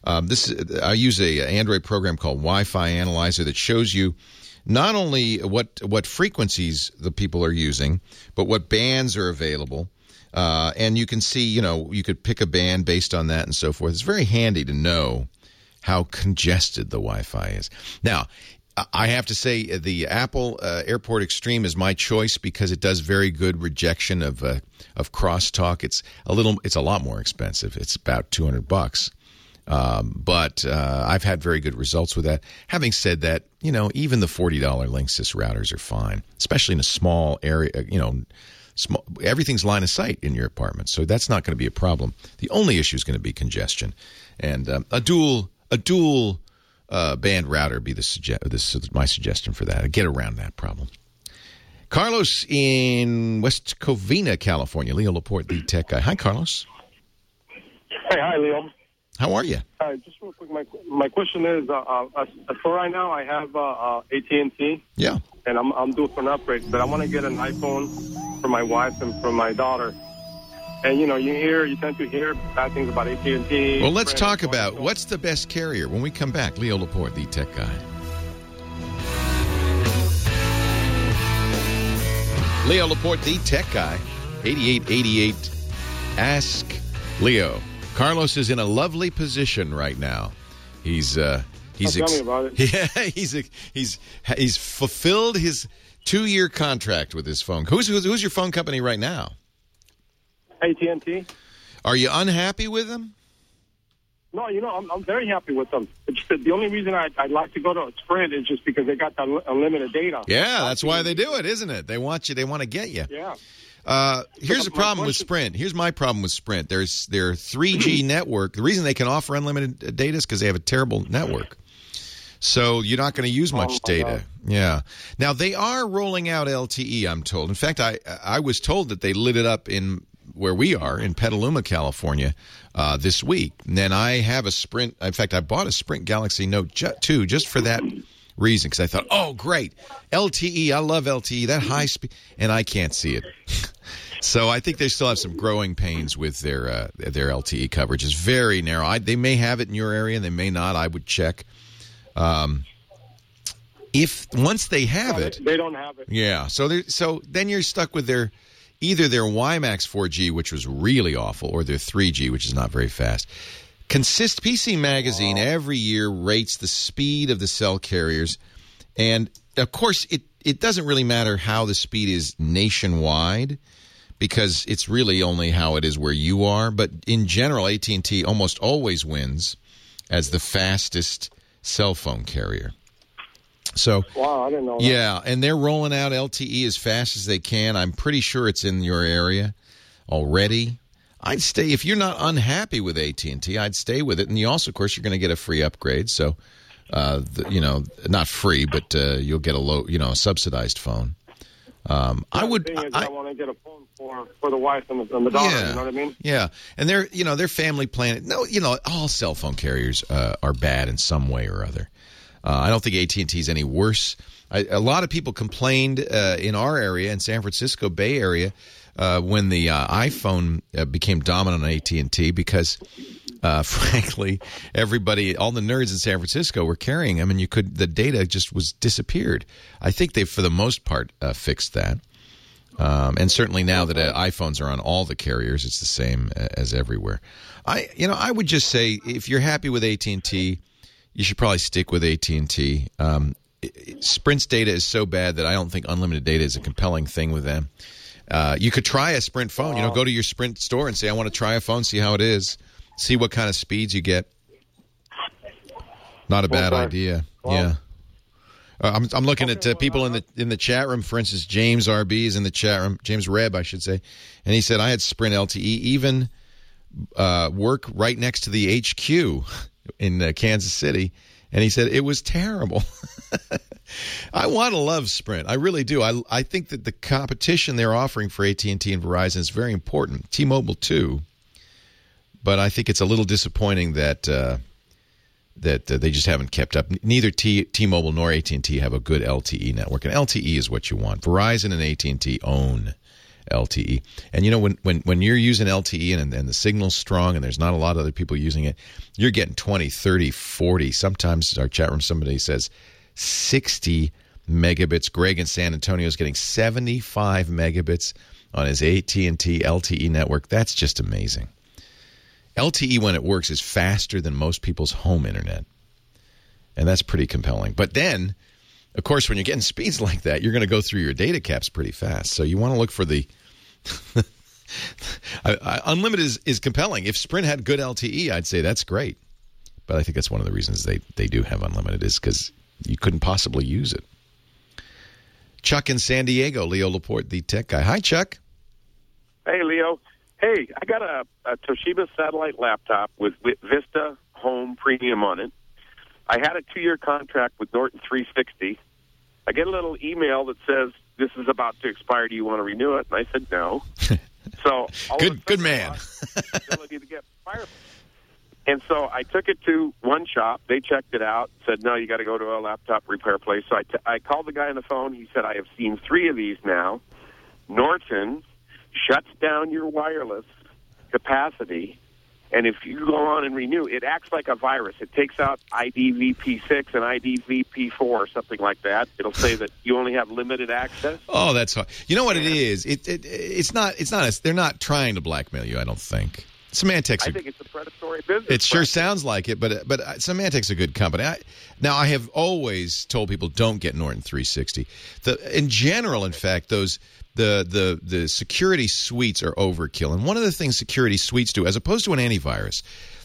I use an Android program called Wi-Fi Analyzer that shows you not only what frequencies the people are using, but what bands are available. And you can see, you could pick a band based on that and so forth. It's very handy to know how congested the Wi-Fi is. Now, I have to say the Apple AirPort Extreme is my choice because it does very good rejection of crosstalk. It's a lot more expensive. It's about $200. But I've had very good results with that. Having said that, even the $40 Linksys routers are fine, especially in a small area. Everything's line of sight in your apartment, so that's not going to be a problem. The only issue is going to be congestion, and a dual band router would be my suggestion for that. Get around that problem. Carlos in West Covina, California. Leo Laporte, the tech guy. Hi, Carlos. Hey, hi, Leo. How are you? Just real quick, my question is, for right now, I have AT&T. Yeah. And I'm due for an upgrade, but I want to get an iPhone for my wife and for my daughter. And, you tend to hear bad things about AT&T. Well, let's talk about what's the best carrier when we come back. Leo Laporte, the tech guy. Leo Laporte, the tech guy. 8888. Ask Leo. Carlos is in a lovely position right now. He's tell me about it. Yeah, he's fulfilled his 2-year contract with his phone. Who's your phone company right now? AT&T. Are you unhappy with them? No, I'm very happy with them. It's the only reason I'd like to go to Sprint is just because they got the unlimited data. Yeah, that's why they do it, isn't it? They want you. They want to get you. Yeah. Here's the problem with Sprint. Here's my problem with Sprint. Their 3G network. The reason they can offer unlimited data is because they have a terrible network. So you're not going to use much data. God. Yeah. Now, they are rolling out LTE, I'm told. In fact, I was told that they lit it up in where we are in Petaluma, California, this week. And then I have a Sprint. In fact, I bought a Sprint Galaxy Note 2 just for that reason, because I thought, oh, great, LTE. I love LTE, that high speed. And I can't see it. So I think they still have some growing pains with their LTE coverage. It's very narrow. They may have it in your area, and they may not. I would check. If once they have it, they don't have it. Yeah. So then you're stuck with either their WiMAX 4G, which was really awful, or their 3G, which is not very fast. PC Magazine every year rates the speed of the cell carriers, and of course it doesn't really matter how the speed is nationwide, because it's really only how it is where you are. But in general, AT&T almost always wins as the fastest cell phone carrier. So, wow, I didn't know that. Yeah, and they're rolling out LTE as fast as they can. I'm pretty sure it's in your area already. I'd stay, if you're not unhappy with AT&T, I'd stay with it. And you also, of course, you're going to get a free upgrade. So, not free, but you'll get a subsidized phone. I want to get a phone for the wife and the daughter. Yeah, you know what I mean? Yeah, and their family plan. No, all cell phone carriers are bad in some way or other. I don't think AT&T is any worse. A lot of people complained in our area, in San Francisco Bay Area, when the iPhone became dominant on AT&T, because, frankly, everybody, all the nerds in San Francisco were carrying them, and the data just was disappeared. I think they've, for the most part, fixed that. And certainly now that iPhones are on all the carriers, it's the same as everywhere. I would just say, if you're happy with AT&T, you should probably stick with AT&T. Sprint's data is so bad that I don't think unlimited data is a compelling thing with them. You could try a Sprint phone. Go to your Sprint store and say, I want to try a phone, see how it is, see what kind of speeds you get. Not a bad idea. Wow. Yeah. I'm looking at people in the chat room. For instance, James RB is in the chat room. James Reb, I should say. And he said, I had Sprint LTE, even work right next to the HQ in Kansas City, and he said it was terrible. I want to love Sprint. I really do. I think that the competition they're offering for AT&T and Verizon is very important. T-Mobile too, but I think it's a little disappointing that they just haven't kept up. Neither T-Mobile nor AT&T have a good LTE network, and LTE is what you want. Verizon and AT&T own LTE. And when you're using LTE and the signal's strong and there's not a lot of other people using it, you're getting 20, 30, 40. Sometimes our chat room, somebody says 60 megabits. Greg in San Antonio is getting 75 megabits on his AT&T LTE network. That's just amazing. LTE, when it works, is faster than most people's home internet. And that's pretty compelling. But then, of course, when you're getting speeds like that, you're going to go through your data caps pretty fast. So you want to look for the unlimited is compelling. If Sprint had good LTE, I'd say that's great. But I think that's one of the reasons they do have unlimited is because you couldn't possibly use it. Chuck in San Diego, Leo Laporte, the tech guy. Hi, Chuck. Hey, Leo. Hey, I got a Toshiba satellite laptop with Vista Home Premium on it. I had a 2-year contract with Norton 360. I get a little email that says, this is about to expire. Do you want to renew it? And I said, no. So good man. Ability to get Firefox. And so I took it to one shop. They checked it out, said, no, you got to go to a laptop repair place. So I called the guy on the phone. He said, I have seen 3 of these now. Norton shuts down your wireless capacity, and if you go on and renew, it acts like a virus. It takes out IDVP6 and IDVP4 or something like that. It'll say that you only have limited access. Oh, that's hard. You know what it is? It's not. They're not trying to blackmail you, I don't think. Symantec's. I think it's a predatory business. It sure sounds like it, but Symantec's a good company. I have always told people don't get Norton 360. In general, in fact, the security suites are overkill. And one of the things security suites do, as opposed to an antivirus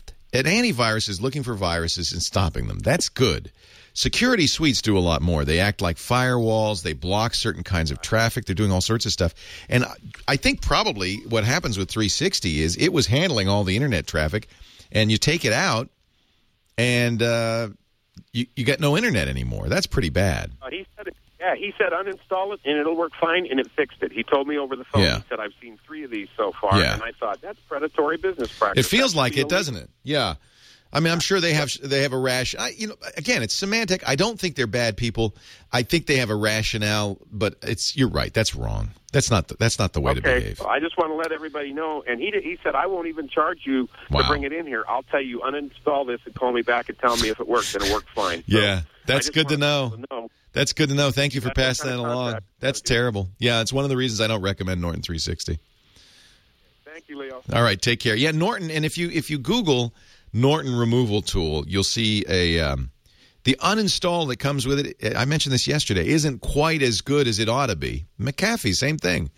is looking for viruses and stopping them. That's good. Security suites do a lot more. They act like firewalls. They block certain kinds of traffic. They're doing all sorts of stuff. And I think probably what happens with 360 is it was handling all the internet traffic, and you take it out, and you got no internet anymore. That's pretty bad. He said uninstall it, and it'll work fine, and it fixed it. He told me over the phone. Yeah. He said, I've seen 3 of these so far, and I thought, that's predatory business practice. It feels like it, doesn't it? Yeah. I mean, I'm sure they have a again, it's Symantec. I don't think they're bad people. I think they have a rationale, but you're right. That's wrong. That's not the way to behave. Well, I just want to let everybody know. And he said, I won't even charge you to bring it in here. I'll tell you, uninstall this and call me back and tell me if it works, and it worked fine. Yeah, that's good to know. That's good to know. Thank you for passing that along. That's terrible. Yeah, it's one of the reasons I don't recommend Norton 360. Thank you, Leo. All right, take care. Yeah, Norton, and if you Google Norton removal tool, you'll see the uninstall that comes with it. I mentioned this yesterday. Isn't quite as good as it ought to be. McAfee, same thing.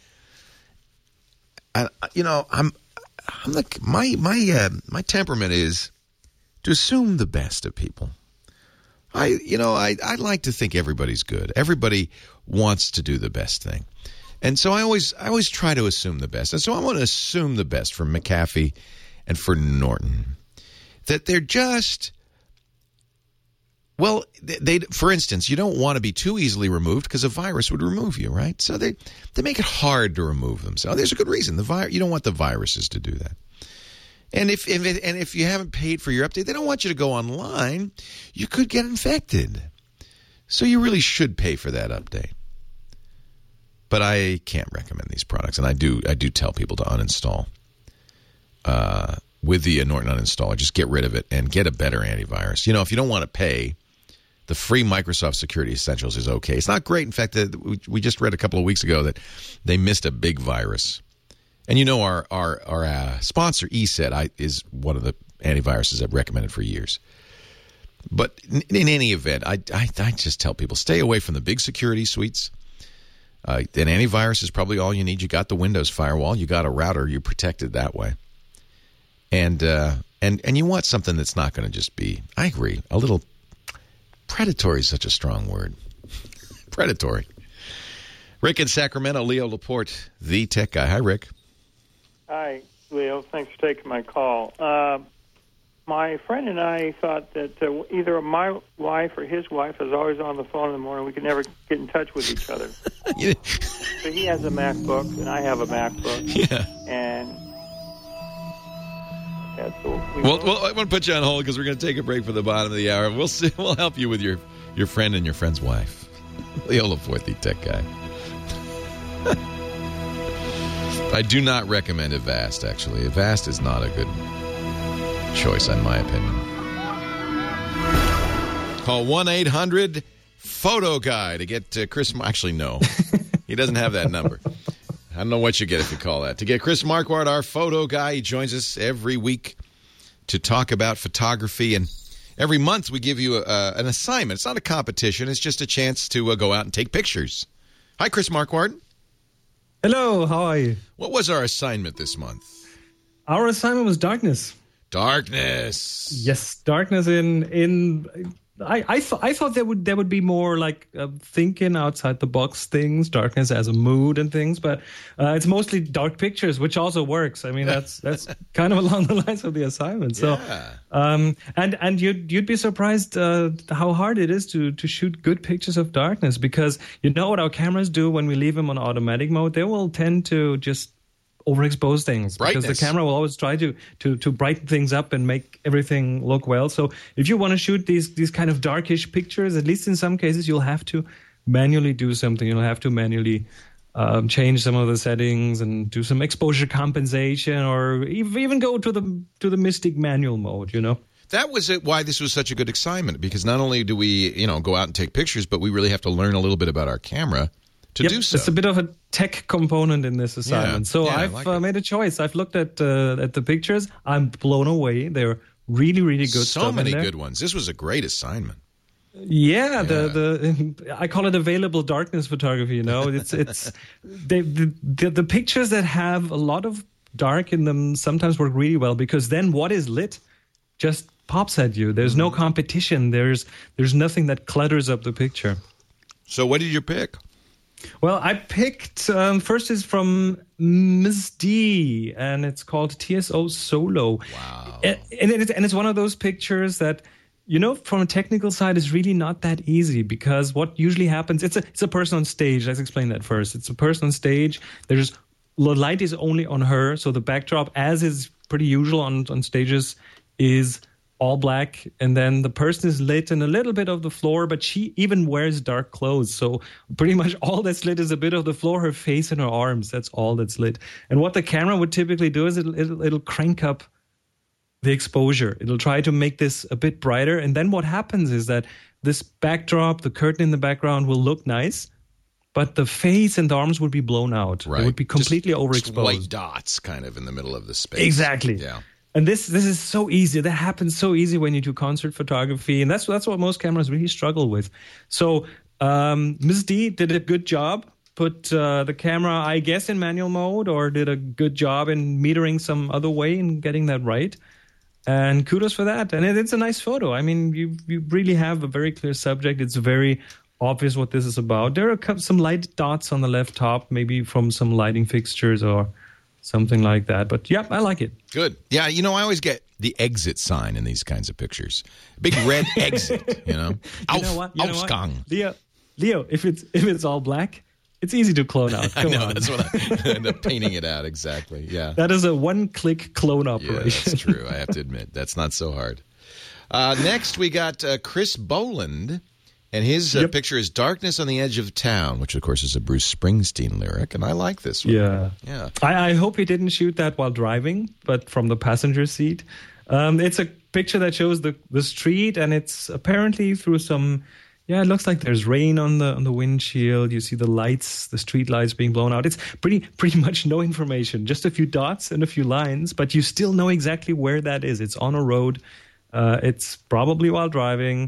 I'm like my temperament is to assume the best of people. I like to think everybody's good. Everybody wants to do the best thing, and so I always try to assume the best. And so I want to assume the best for McAfee and for Norton. That they're just, well, for instance, you don't want to be too easily removed because a virus would remove you, right? So they make it hard to remove them. So there's a good reason. You don't want the viruses to do that. And if you haven't paid for your update, they don't want you to go online. You could get infected. So you really should pay for that update. But I can't recommend these products, and I do tell people to uninstall. With the Norton uninstaller, just get rid of it and get a better antivirus. If you don't want to pay, the free Microsoft Security Essentials is okay. It's not great. In fact, we just read a couple of weeks ago that they missed a big virus. And our sponsor, ESET, is one of the antiviruses I've recommended for years. But in any event, I just tell people, stay away from the big security suites. An antivirus is probably all you need. You got the Windows firewall. You got a router. You're protected that way. And you want something that's not going to just be, I agree, a little predatory is such a strong word. Predatory. Rick in Sacramento, Leo Laporte, the tech guy. Hi, Rick. Hi, Leo. Thanks for taking my call. My friend and I thought that either my wife or his wife is always on the phone in the morning. We could never get in touch with each other. So he has a MacBook, and I have a MacBook. Yeah. And... Well, I want to put you on hold because we're going to take a break for the bottom of the hour. We'll see. We'll help you with your friend and your friend's wife. Leo Laporte, the tech guy. I do not recommend Avast, actually. Avast is not a good choice, in my opinion. Call 1-800-PHOTO-GUY to get Chris... Actually, no. He doesn't have that number. I don't know what you get if you call that. To get Chris Marquardt, our photo guy, he joins us every week to talk about photography. And Every month we give you an assignment. It's not a competition. It's just a chance to go out and take pictures. Hi, Chris Marquardt. Hello, how are you? What was our assignment this month? Our assignment was darkness. Darkness. Yes, darkness in I thought there would be more like thinking outside the box things, darkness as a mood and things, but it's mostly dark pictures, which also works. I mean, that's kind of along the lines of the assignment. So, and you'd be surprised how hard it is to shoot good pictures of darkness, because you know what our cameras do when we leave them on automatic mode? They will tend to just overexpose things, because the camera will always try to brighten things up and make everything look well. So if you want to shoot these kind of darkish pictures, at least in some cases, you'll have to manually do something. You'll have to manually change some of the settings and do some exposure compensation, or even go to the Mystic manual mode, you know. That was why this was such a good assignment, because not only do we, go out and take pictures, but we really have to learn a little bit about our camera to do so. It's a bit of a tech component in this assignment. So I've made a choice. I've looked at the pictures. I'm blown away. They're really, really good. So many good ones. This was a great assignment. Yeah, the I call it available darkness photography. It's the pictures that have a lot of dark in them sometimes work really well, because then what is lit just pops at you. There's no competition. There's nothing that clutters up the picture. So what did you pick? Well, I picked, first is from Ms. D, and it's called TSO Solo. Wow. And it's one of those pictures that, from a technical side, is really not that easy, because what usually happens, it's a person on stage. Let's explain that first. It's a person on stage. The light is only on her, so the backdrop, as is pretty usual on stages, is all black, and then the person is lit in a little bit of the floor, but she even wears dark clothes. So pretty much all that's lit is a bit of the floor, her face, and her arms. That's all that's lit. And what the camera would typically do is it'll crank up the exposure. It'll try to make this a bit brighter. And then what happens is that this backdrop, the curtain in the background, will look nice, but the face and the arms would be blown out. Right. It would be completely overexposed. Just white dots kind of in the middle of the space. Exactly. Yeah. And this is so easy. That happens so easy when you do concert photography, and that's what most cameras really struggle with. So Ms. D did a good job. Put the camera, I guess, in manual mode, or did a good job in metering some other way and getting that right. And kudos for that. And it's a nice photo. I mean, you really have a very clear subject. It's very obvious what this is about. There are some light dots on the left top, maybe from some lighting fixtures or something like that. But yeah, I like it. Good. Yeah, I always get the exit sign in these kinds of pictures. Big red exit, You know what? Leo, if it's all black, it's easy to clone out. I know, that's what I end up painting it out, exactly. Yeah. That is a one-click clone operation. Yeah, that's true. I have to admit, that's not so hard. Next, we got Chris Boland. And his picture is Darkness on the Edge of Town, which, of course, is a Bruce Springsteen lyric. And I like this one. Yeah. I hope he didn't shoot that while driving, but from the passenger seat. It's a picture that shows the street, and it's apparently through some... Yeah, it looks like there's rain on the windshield. You see the lights, the street lights being blown out. It's pretty much no information, just a few dots and a few lines, but you still know exactly where that is. It's on a road. It's probably while driving.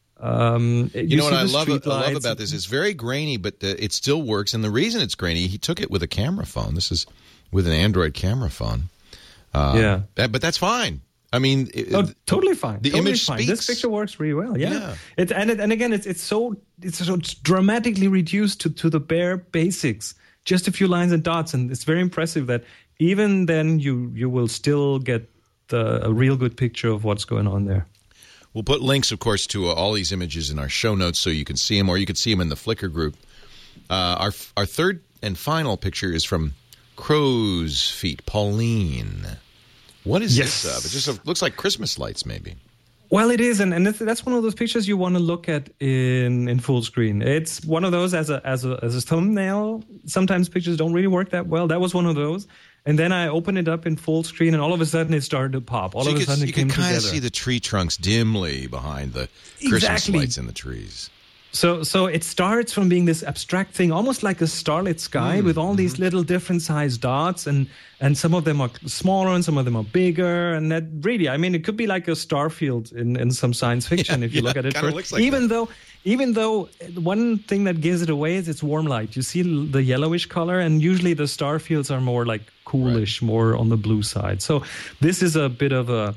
You know what I love about this? It's very grainy, but it still works. And the reason it's grainy, he took it with a camera phone. This is with an Android camera phone. But that's fine. I mean, totally fine. The image speaks. This picture works really well. Yeah. It's so dramatically reduced to the bare basics, just a few lines and dots, and it's very impressive that even then you will still get a real good picture of what's going on there. We'll put links, of course, to all these images in our show notes so you can see them, or you can see them in the Flickr group. Our third and final picture is from Crow's Feet, Pauline. What is this of? It just looks like Christmas lights, maybe. Well, it is, and that's one of those pictures you want to look at in full screen. It's one of those as a thumbnail. Sometimes pictures don't really work that well. That was one of those. And then I opened it up in full screen, and all of a sudden it started to pop. All of a sudden it came together. You could kind of see the tree trunks dimly behind the Christmas lights in the trees. So it starts from being this abstract thing, almost like a starlit sky with all these little different sized dots, and some of them are smaller and some of them are bigger. And that really, I mean, it could be like a star field in some science fiction if you look at it first. Like even though one thing that gives it away is its warm light. You see the yellowish color, and usually the star fields are more like coolish, more on the blue side. So this is a bit of a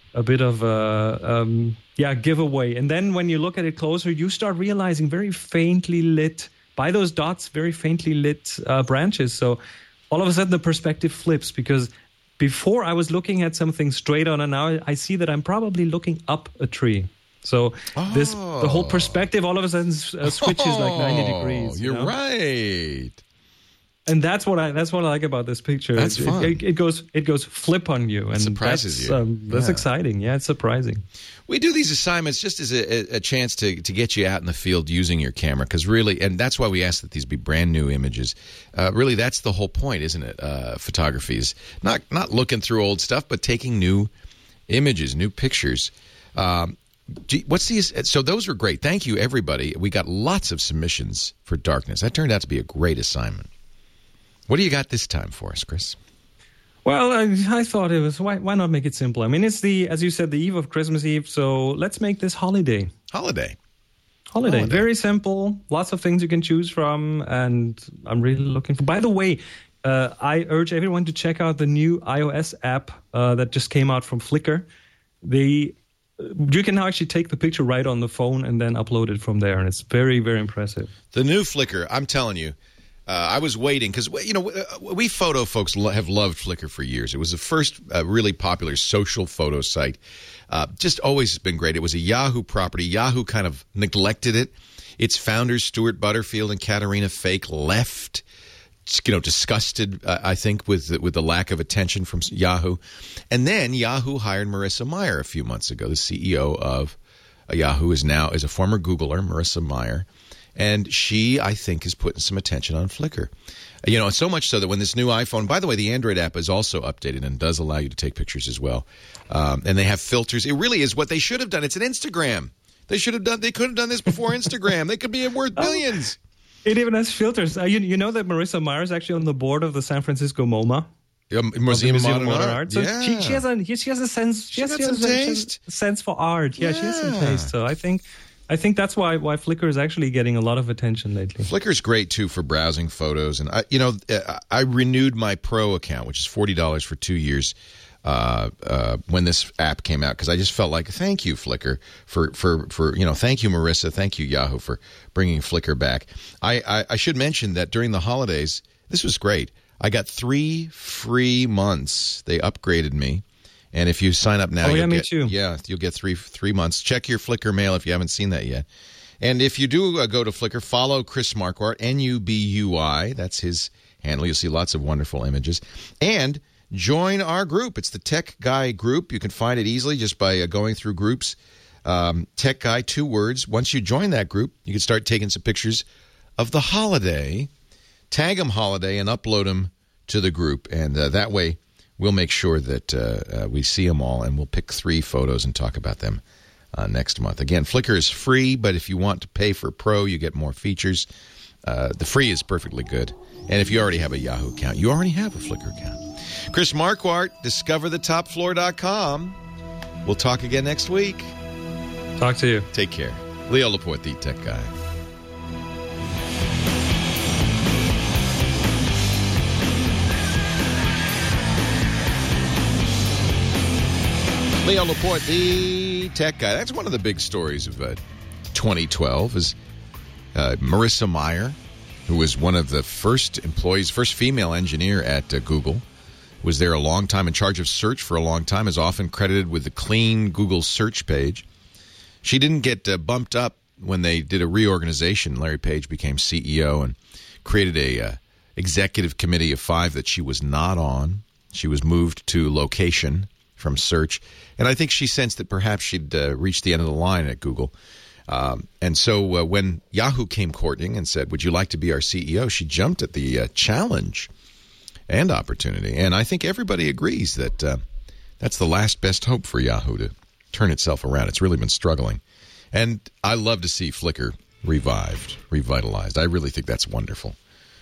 giveaway. And then when you look at it closer, you start realizing very faintly lit, by those dots, very faintly lit branches. So all of a sudden the perspective flips, because before I was looking at something straight on, and now I see that I'm probably looking up a tree. So the whole perspective all of a sudden switches like 90 degrees. You're right. And that's what I like about this picture. That's fun. It goes flip on you, and it surprises you. That's exciting. Yeah, it's surprising. We do these assignments just as a chance to get you out in the field using your camera, because really, and that's why we ask that these be brand new images. Really, that's the whole point, isn't it? Photography is not looking through old stuff, but taking new images, new pictures. What's these? So those were great. Thank you, everybody. We got lots of submissions for Darkness. That turned out to be a great assignment. What do you got this time for us, Chris? Well, I thought it was, why not make it simple? I mean, it's as you said, the eve of Christmas Eve, so let's make this holiday. Holiday. Very simple. Lots of things you can choose from, and I'm really looking for. By the way, I urge everyone to check out the new iOS app that just came out from Flickr. You can now actually take the picture right on the phone and then upload it from there, and it's very, very impressive. The new Flickr, I'm telling you. I was waiting because, we photo folks have loved Flickr for years. It was the first really popular social photo site. Just always been great. It was a Yahoo property. Yahoo kind of neglected it. Its founders, Stuart Butterfield and Katerina Fake, left, disgusted, I think, with the lack of attention from Yahoo. And then Yahoo hired Marissa Mayer a few months ago. The CEO of Yahoo is a former Googler, Marissa Mayer. And she, I think, is putting some attention on Flickr. So much so that when this new iPhone, by the way, the Android app is also updated and does allow you to take pictures as well. And they have filters. It really is what they should have done. It's an Instagram. They could have done this before Instagram. They could be worth billions. It even has filters. You know that Marissa Mayer is actually on the board of the San Francisco MoMA. Museum of Modern Art. So yeah. she has a sense. She has a sense for art. Yeah, she has some taste. So I think that's why Flickr is actually getting a lot of attention lately. Flickr's great too for browsing photos, and I renewed my Pro account, which is $40 for 2 years, when this app came out, because I just felt like, thank you, Flickr, for thank you, Marissa, thank you, Yahoo, for bringing Flickr back. I should mention that during the holidays, this was great. I got 3 free months. They upgraded me. And if you sign up now, me too. Yeah, you'll get three months. Check your Flickr mail if you haven't seen that yet. And if you do go to Flickr, follow Chris Marquardt, Nubui. That's his handle. You'll see lots of wonderful images. And join our group. It's the Tech Guy group. You can find it easily just by going through groups. Tech Guy, 2 words. Once you join that group, you can start taking some pictures of the holiday, tag them holiday, and upload them to the group. And that way, we'll make sure that we see them all, and we'll pick 3 photos and talk about them next month. Again, Flickr is free, but if you want to pay for Pro, you get more features. The free is perfectly good. And if you already have a Yahoo account, you already have a Flickr account. Chris Marquardt, discoverthetopfloor.com. We'll talk again next week. Talk to you. Take care. Leo Laporte, the Tech Guy. Leo Laporte, the Tech Guy. That's one of the big stories of 2012 is Marissa Mayer, who was one of the first employees, first female engineer at Google, was there a long time, in charge of search for a long time, is often credited with the clean Google search page. She didn't get bumped up when they did a reorganization. Larry Page became CEO and created a executive committee of 5 that she was not on. She was moved to location from search, and I think she sensed that perhaps she'd reached the end of the line at Google. And so when Yahoo came courting and said, would you like to be our CEO, she jumped at the challenge and opportunity. And I think everybody agrees that that's the last best hope for Yahoo to turn itself around. It's really been struggling. And I love to see Flickr revitalized. I really think that's wonderful.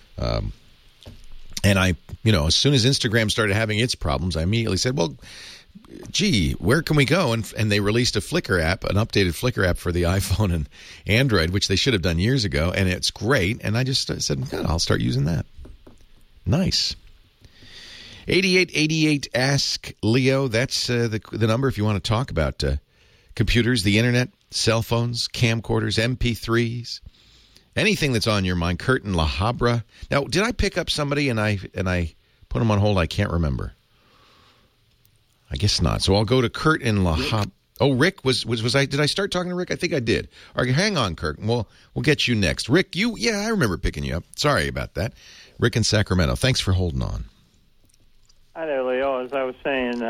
And I, as soon as Instagram started having its problems, I immediately said, well, gee, where can we go? And they released a Flickr app, an updated Flickr app for the iPhone and Android, which they should have done years ago, and it's great. And I just said, good, I'll start using that. Nice. 8888 Ask Leo. That's the number if you want to talk about computers, the internet, cell phones, camcorders, MP3s. Anything that's on your mind. Kurt in La Habra. Now, did I pick up somebody and I put them on hold? I can't remember. I guess not. So I'll go to Kurt in La Habra. Oh, Rick was I? Did I start talking to Rick? I think I did. All right, hang on, Kurt. We'll get you next. Rick, I remember picking you up. Sorry about that. Rick in Sacramento. Thanks for holding on. Hi there, Leo. As I was saying,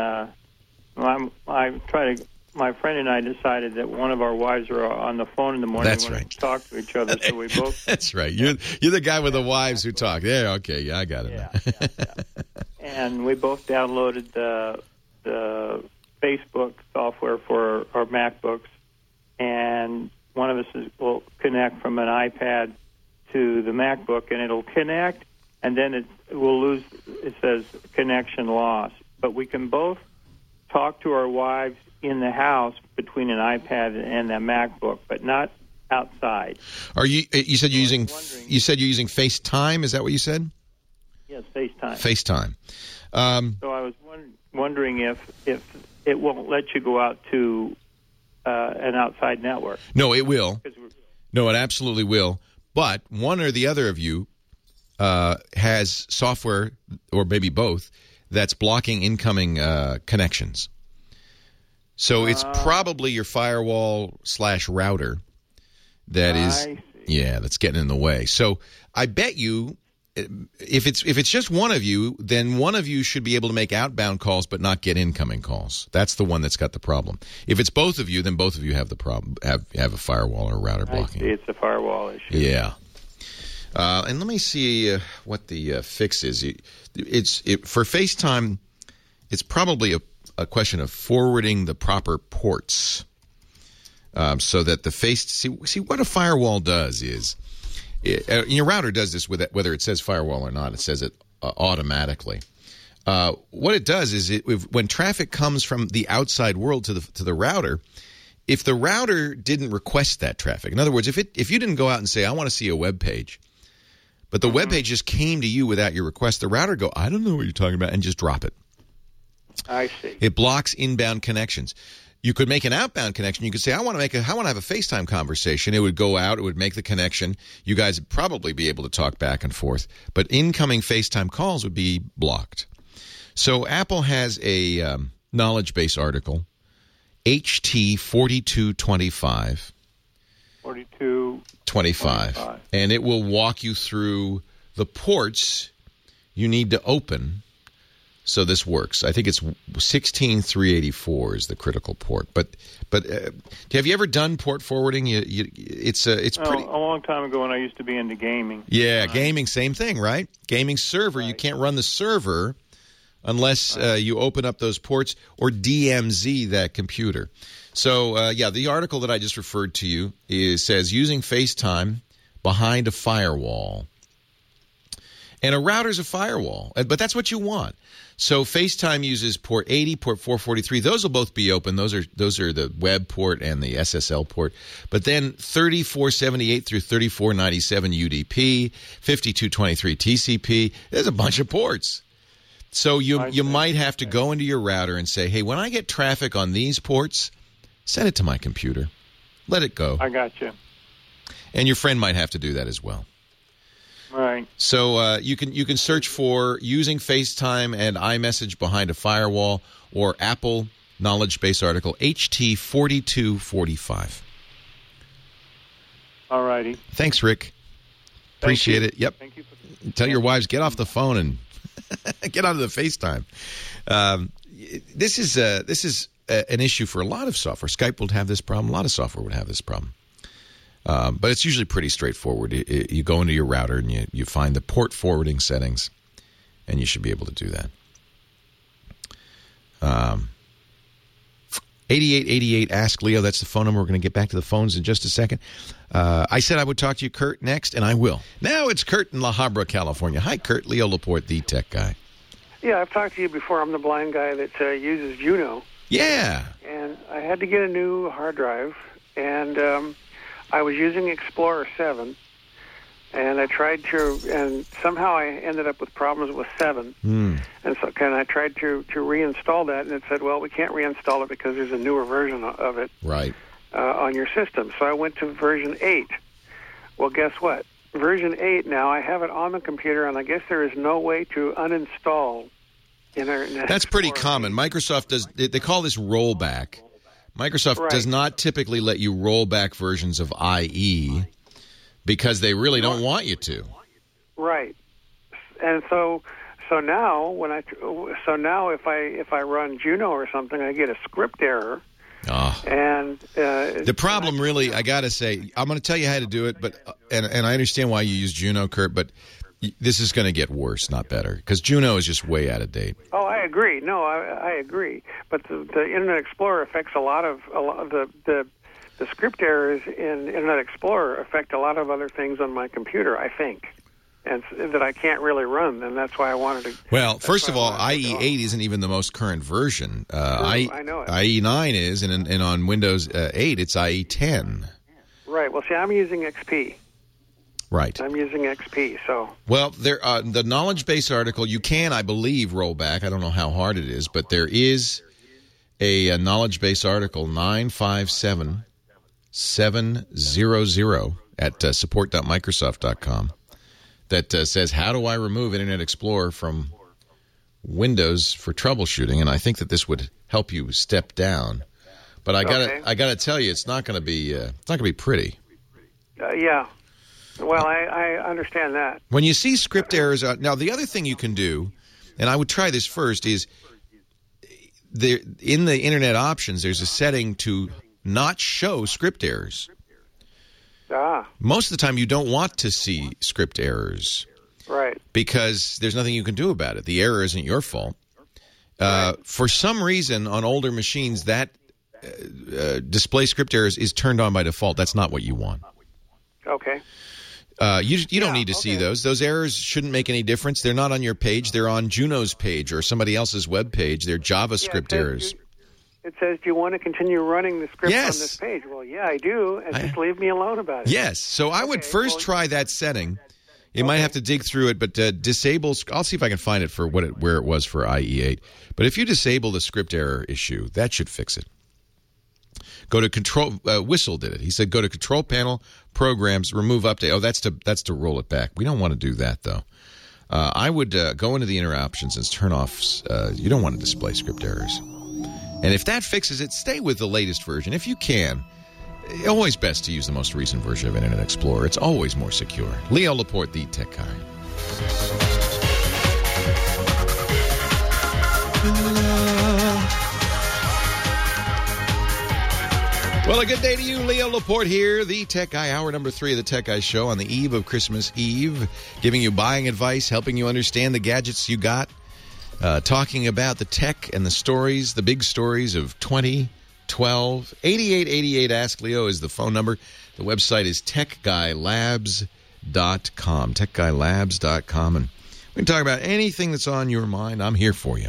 my friend and I decided that one of our wives are on the phone in the morning. That's when right. We talk to each other, so we both. That's right. You're the guy with the wives who talk. Yeah. Okay. Yeah, I got it. Yeah. And we both downloaded the Facebook software for our MacBooks, and one of us will connect from an iPad to the MacBook, and it'll connect, and then it will lose. It says connection lost, but we can both talk to our wives in the house between an iPad and a MacBook, but not outside. Are you? You said you're using FaceTime. Is that what you said? Yes, FaceTime. FaceTime. So I was wondering if it won't let you go out to an outside network. No, it will. No, it absolutely will. But one or the other of you has software, or maybe both, that's blocking incoming connections. So it's probably your firewall / router that is, that's getting in the way. So I bet you, if it's just one of you, then one of you should be able to make outbound calls but not get incoming calls. That's the one that's got the problem. If it's both of you, then both of you have the problem. Have a firewall or router blocking. I see, it's a firewall issue. Yeah. And let me see what the fix is. For FaceTime, it's probably a question of forwarding the proper ports so that the see what a firewall does is your router does this with it, whether it says firewall or not. It says it automatically. What it does is when traffic comes from the outside world to the router, if the router didn't request that traffic, in other words, if you didn't go out and say I want to see a web page, but the web page just came to you without your request, the router go, I don't know what you're talking about, and just drop it. I see. It blocks inbound connections. You could make an outbound connection. You could say, I want to have a FaceTime conversation. It would go out. It would make the connection. You guys would probably be able to talk back and forth. But incoming FaceTime calls would be blocked. So Apple has a knowledge base article, HT 4225. 4225. And it will walk you through the ports you need to open so this works. I think it's 16384 is the critical port. But have you ever done port forwarding? It's pretty. A long time ago when I used to be into gaming. Yeah, gaming, same thing, right? Gaming server, right. You can't run the server unless you open up those ports or DMZ that computer. So, the article that I just referred to you says using FaceTime behind a firewall. And a router's a firewall, but that's what you want. So FaceTime uses port 80, port 443. Those will both be open. Those are the web port and the SSL port. But then 3478 through 3497 UDP, 5223 TCP. There's a bunch of ports. So you might have to go into your router and say, hey, when I get traffic on these ports, send it to my computer. Let it go. I got you. And your friend might have to do that as well. Right. So you can search for using FaceTime and iMessage behind a firewall or Apple knowledge base article HT 4245. All righty. Thanks, Rick. Appreciate it. Yep. Thank you. Tell your wives, get off the phone and get onto the FaceTime. This is an issue for a lot of software. Skype would have this problem. A lot of software would have this problem. But it's usually pretty straightforward. You go into your router and you find the port forwarding settings, and you should be able to do that. 8888 Ask Leo. That's the phone number. We're going to get back to the phones in just a second. I said I would talk to you, Kurt, next, and I will. Now it's Kurt in La Habra, California. Hi, Kurt. Leo Laporte, the tech guy. Yeah, I've talked to you before. I'm the blind guy that uses Juno. Yeah. And I had to get a new hard drive, and I was using Explorer 7, and I tried to, and somehow I ended up with problems with 7. And so I tried to reinstall that, and it said, well, we can't reinstall it because there's a newer version of it on your system. So I went to version 8. Well, guess what? Version 8 now, I have it on the computer, and I guess there is no way to uninstall Internet. That's pretty common. Microsoft does, they call this rollback. Microsoft does not typically let you roll back versions of IE because they really don't want you to. Right. And so now if I run Juno or something, I get a script error. And the problem really, I got to say, I'm going to tell you how to do it, but and I understand why you use Juno, Kurt, but this is going to get worse, not better, because Juno is just way out of date. Oh, I agree. No, I agree. But the Internet Explorer affects a lot of the script errors in Internet Explorer affect a lot of other things on my computer, I think, and that I can't really run, and that's why I wanted to. Well, first of all, IE8 isn't even the most current version. I know it. IE9 is, and on Windows 8, it's IE10. Right. Well, see, I'm using XP. Right. I'm using XP, so. Well, the knowledge base article, you can, I believe, roll back. I don't know how hard it is, but there is a knowledge base article, 957700 at support.microsoft.com that says, how do I remove Internet Explorer from Windows for troubleshooting? And I think that this would help you step down. But I gotta tell you, it's not going to be pretty. Yeah. Well, I understand that. When you see script errors, now the other thing you can do, and I would try this first, is in the Internet options, there's a setting to not show script errors. Most of the time, you don't want to see script errors. Right. Because there's nothing you can do about it. The error isn't your fault. For some reason, on older machines, that display script errors is turned on by default. That's not what you want. Okay. You don't need to see those. Those errors shouldn't make any difference. They're not on your page. They're on Juno's page or somebody else's web page. They're JavaScript errors. It says, do you want to continue running the script on this page? Well, yeah, I do, and just leave me alone about it. Yes. So I would first try that setting. You might have to dig through it, but disable. I'll see if I can find it for where it was for IE8. But if you disable the script error issue, that should fix it. Go to Control. Whistle did it. He said, go to Control Panel, Programs, Remove Update. Oh, that's to roll it back. We don't want to do that though. I would go into the Inner Options and turn off. You don't want to display script errors. And if that fixes it, stay with the latest version if you can. Always best to use the most recent version of Internet Explorer. It's always more secure. Leo Laporte, the tech guy. Well, a good day to you. Leo Laporte here, the Tech Guy, hour number 3 of the Tech Guy Show on the eve of Christmas Eve, giving you buying advice, helping you understand the gadgets you got, talking about the tech and the stories, the big stories of 2012. 8888 Ask Leo is the phone number. The website is techguylabs.com, techguylabs.com, and we can talk about anything that's on your mind. I'm here for you.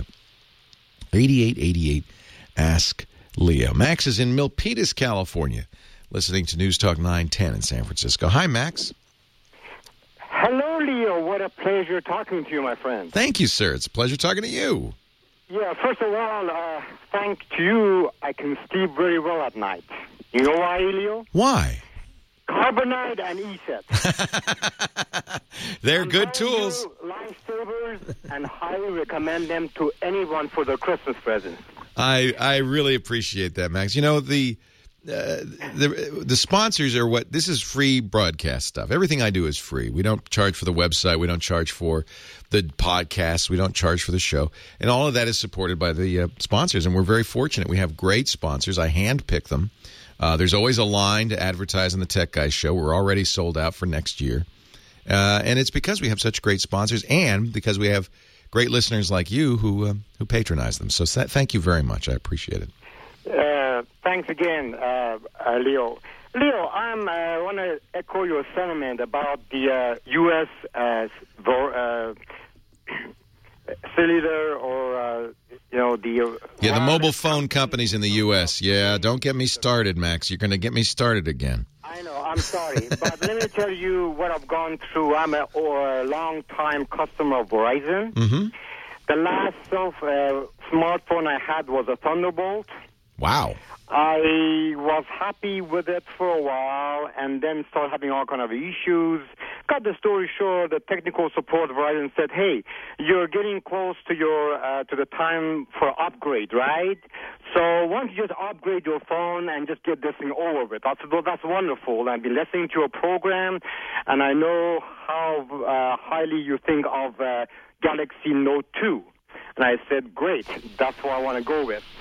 8888 Ask Leo. Max is in Milpitas, California, listening to News Talk 910 in San Francisco. Hi, Max. Hello, Leo. What a pleasure talking to you, my friend. Thank you, sir. It's a pleasure talking to you. Yeah, first of all, thanks to you, I can sleep very well at night. You know why, Leo? Why? Carbonite and ESET. They're good tools. Lifesavers, and highly recommend them to anyone for their Christmas present. I really appreciate that, Max. You know, the sponsors are what – this is free broadcast stuff. Everything I do is free. We don't charge for the website. We don't charge for the podcast. We don't charge for the show. And all of that is supported by the sponsors, and we're very fortunate. We have great sponsors. I handpick them. There's always a line to advertise on the Tech Guy Show. We're already sold out for next year. And it's because we have such great sponsors and because we have great listeners like you who patronize them. So thank you very much. I appreciate it. Thanks again, Leo. Leo, I want to echo your sentiment about the U.S. cellular or the mobile phone companies in the U.S. Yeah, don't get me started, Max. You're going to get me started again. I know, I'm sorry, but let me tell you what I've gone through. I'm a long-time customer of Verizon. Mm-hmm. The last smartphone I had was a Thunderbolt. Wow. I was happy with it for a while and then started having all kind of issues. Cut the story short, the technical support of Verizon said, hey, you're getting close to your to the time for upgrade, right? So why don't you just upgrade your phone and just get this thing over with? That's wonderful. I've been listening to your program, and I know how highly you think of Galaxy Note 2. And I said, great, that's what I want to go with.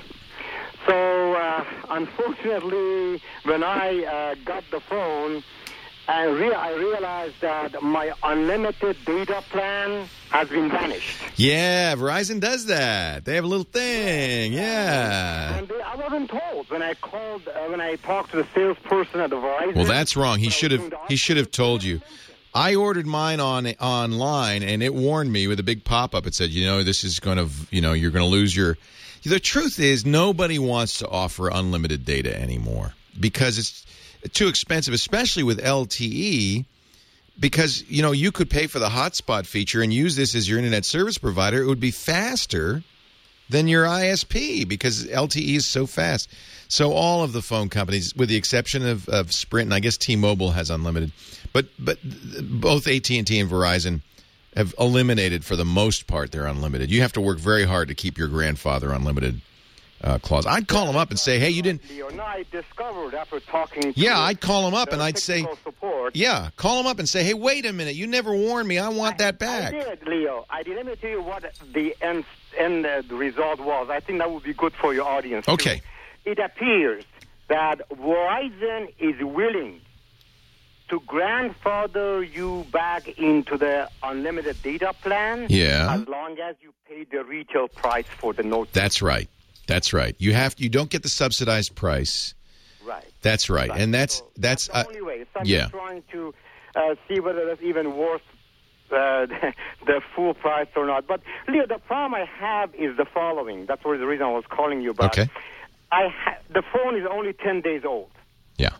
So, unfortunately, when I got the phone, I realized that my unlimited data plan has been vanished. Yeah, Verizon does that. They have a little thing, yeah. And I wasn't told when I called, when I talked to the salesperson at the Verizon. Well, that's wrong. He should have told you. I ordered mine online, and it warned me with a big pop-up. It said, this is going to, you're going to lose your... The truth is, nobody wants to offer unlimited data anymore because it's too expensive, especially with LTE, because, you could pay for the hotspot feature and use this as your internet service provider. It would be faster than your ISP because LTE is so fast. So all of the phone companies, with the exception of Sprint, and I guess T-Mobile has unlimited, but both AT&T and Verizon have eliminated, for the most part, their unlimited. You have to work very hard to keep your grandfather unlimited clause. I'd call them up and say, hey, you didn't... I discovered after talking to... Yeah, I'd call them up and I'd say... Support, yeah, call them up and say, hey, wait a minute, you never warned me. I want that back. I did, Leo. Let me tell you what the end result was. I think that would be good for your audience, okay. Too. It appears that Verizon is willing to grandfather you back into the unlimited data plan, as long as you pay the retail price for the Note. That's right. That's right. You don't get the subsidized price. Right. That's right. And that's the only way. So I'm just trying to see whether that's even worth the full price or not. But Leo, the problem I have is the following. That's the reason I was calling you about. Okay. The phone is only 10 days old. Yeah.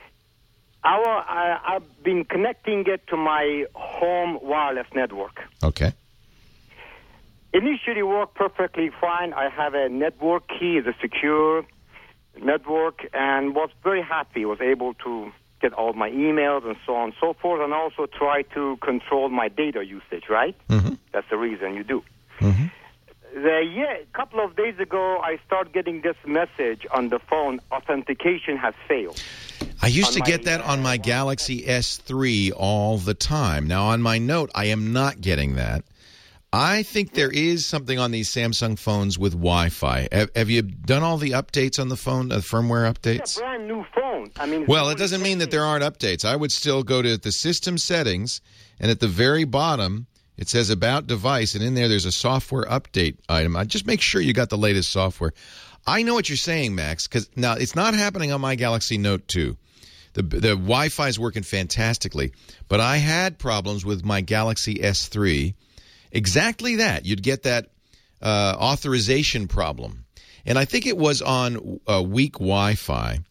I've been connecting it to my home wireless network. Okay. Initially worked perfectly fine. I have a network key, it's a secure network, and was very happy. Was able to get all my emails and so on and so forth, and also try to control my data usage, right? Mm-hmm. That's the reason you do. Mm-hmm. A couple of days ago, I started getting this message on the phone, authentication has failed. I used to get that on my Galaxy S3 all the time. Now, on my Note, I am not getting that. I think there is something on these Samsung phones with Wi-Fi. Have you done all the updates on the phone, firmware updates? It's a brand new phone. Well, it doesn't mean that there aren't updates. I would still go to the system settings, and at the very bottom, it says About Device, and in there's a software update item. I just make sure you got the latest software. I know what you're saying, Max, because now it's not happening on my Galaxy Note 2. The Wi-Fi is working fantastically, but I had problems with my Galaxy S3. Exactly that. You'd get that authorization problem. And I think it was on weak Wi-Fi.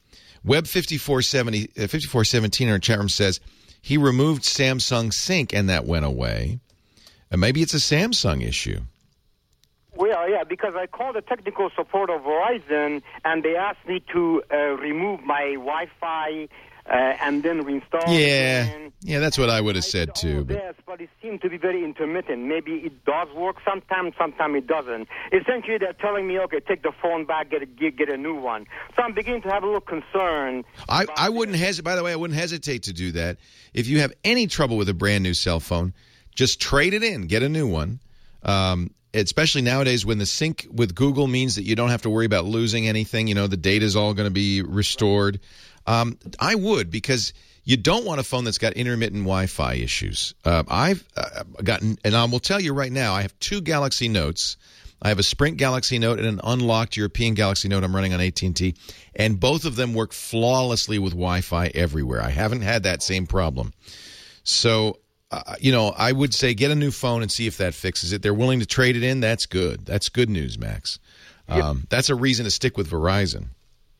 Web5417 in our chat room says he removed Samsung Sync and that went away. And maybe it's a Samsung issue. Well, yeah, because I called the technical support of Verizon, and they asked me to remove my Wi-Fi and then reinstall it again. Yeah, that's what I would have said too. But it seemed to be very intermittent. Maybe it does work sometimes it doesn't. Essentially, they're telling me, okay, take the phone back, get a new one. So I'm beginning to have a little concern. I wouldn't hesitate. By the way, I wouldn't hesitate to do that. If you have any trouble with a brand new cell phone, just trade it in, get a new one. Especially nowadays when the sync with Google means that you don't have to worry about losing anything. The data is all going to be restored. I would, because you don't want a phone that's got intermittent Wi-Fi issues. I've gotten, and I will tell you right now, I have 2 Galaxy Notes, I have a Sprint Galaxy Note and an unlocked European Galaxy Note I'm running on AT&T, and both of them work flawlessly with Wi-Fi everywhere. I haven't had that same problem. So, I would say get a new phone and see if that fixes it. They're willing to trade it in. That's good. That's good news, Max. That's a reason to stick with Verizon.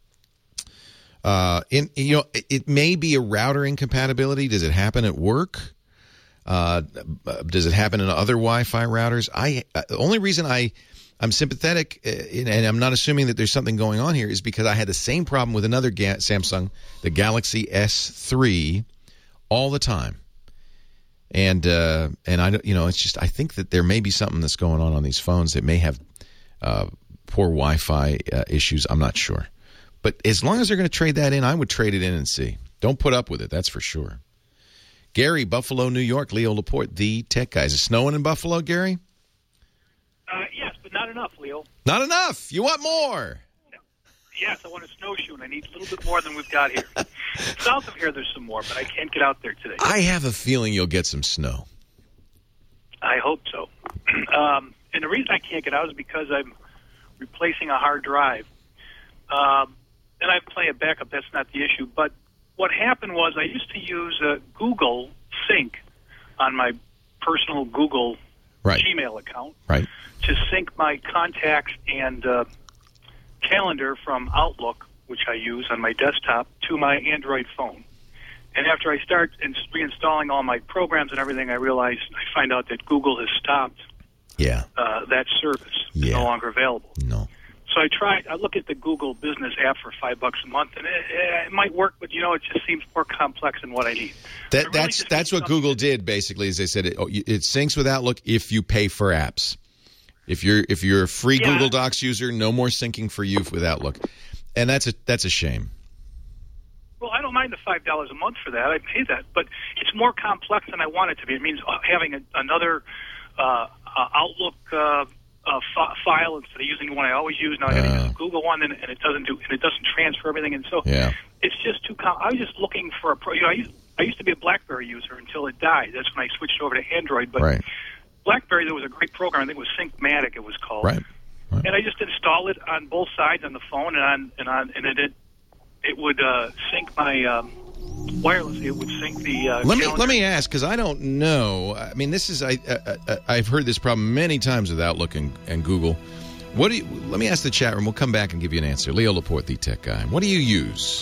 It may be a router incompatibility. Does it happen at work? Does it happen in other Wi-Fi routers? The only reason I'm sympathetic, and I'm not assuming that there's something going on here, is because I had the same problem with another Samsung, the Galaxy S3, all the time. And I don't, it's just, I think that there may be something that's going on these phones that may have poor Wi-Fi issues. I'm not sure. But as long as they're going to trade that in, I would trade it in and see. Don't put up with it, that's for sure. Gary, Buffalo, New York, Leo Laporte, the tech guy. Is it snowing in Buffalo, Gary? Yes, but not enough, Leo. Not enough. You want more. Yes, I want a snowshoe, and I need a little bit more than we've got here. South of here, there's some more, but I can't get out there today. I have a feeling you'll get some snow. I hope so. And the reason I can't get out is because I'm replacing a hard drive. And I have plenty of backup. That's not the issue. But what happened was I used to use Google Sync on my personal Google Gmail account to sync my contacts and calendar from Outlook, which I use on my desktop, to my Android phone. And after I start reinstalling all my programs and everything, I find out that Google has stopped that service. It's no longer available. No. So I look at the Google Business app for $5 a month, and it might work, but it just seems more complex than what I need. That's what Google did basically. Is they said it syncs with Outlook if you pay for apps. If you're a free Google Docs user, no more syncing for you with Outlook, and that's a shame. Well, I don't mind the $5 a month for that. I pay that, but it's more complex than I want it to be. It means having another Outlook file instead of using the one I always use. Now I got to use a Google one, and it doesn't transfer everything, and so it's just too. I was just looking for a pro. I used to be a BlackBerry user until it died. That's when I switched over to Android. But BlackBerry, there was a great program. I think it was Syncmatic. It was called. Right. And I just installed it on both sides on the phone, and it would sync my. Wirelessly, it would sync the. Let me ask, because I don't know. I mean, this is I've heard this problem many times with Outlook and Google. Let me ask the chat room. We'll come back and give you an answer. Leo Laporte, the tech guy. What do you use?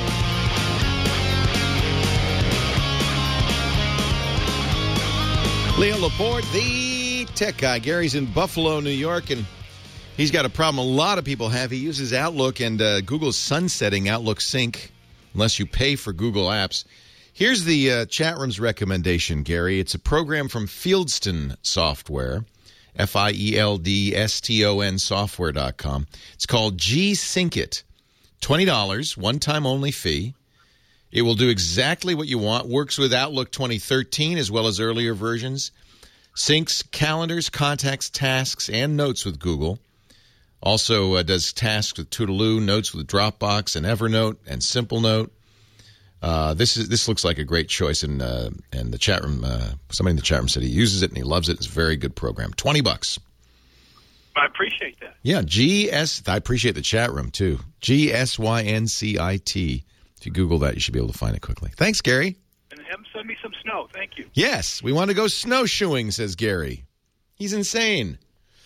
Leo Laporte, the tech guy. Gary's in Buffalo, New York, and he's got a problem a lot of people have. He uses Outlook, and Google's sunsetting Outlook Sync unless you pay for Google Apps. Here's the chat room's recommendation, Gary. It's a program from Fieldston Software, FIELDSTON software.com. It's called G-Sync-It. $20, one-time only fee. It will do exactly what you want. Works with Outlook 2013 as well as earlier versions. Syncs calendars, contacts, tasks, and notes with Google. Also does tasks with Toodaloo, notes with Dropbox and Evernote and Simple Note. This looks like a great choice, and the chat room, somebody in the chat room said he uses it and he loves it. It's a very good program. $20. I appreciate that. Yeah, I appreciate the chat room too. GSYNCIT. If you Google that, you should be able to find it quickly. Thanks, Gary. And have them send me some snow. Thank you. Yes, we want to go snowshoeing, says Gary. He's insane.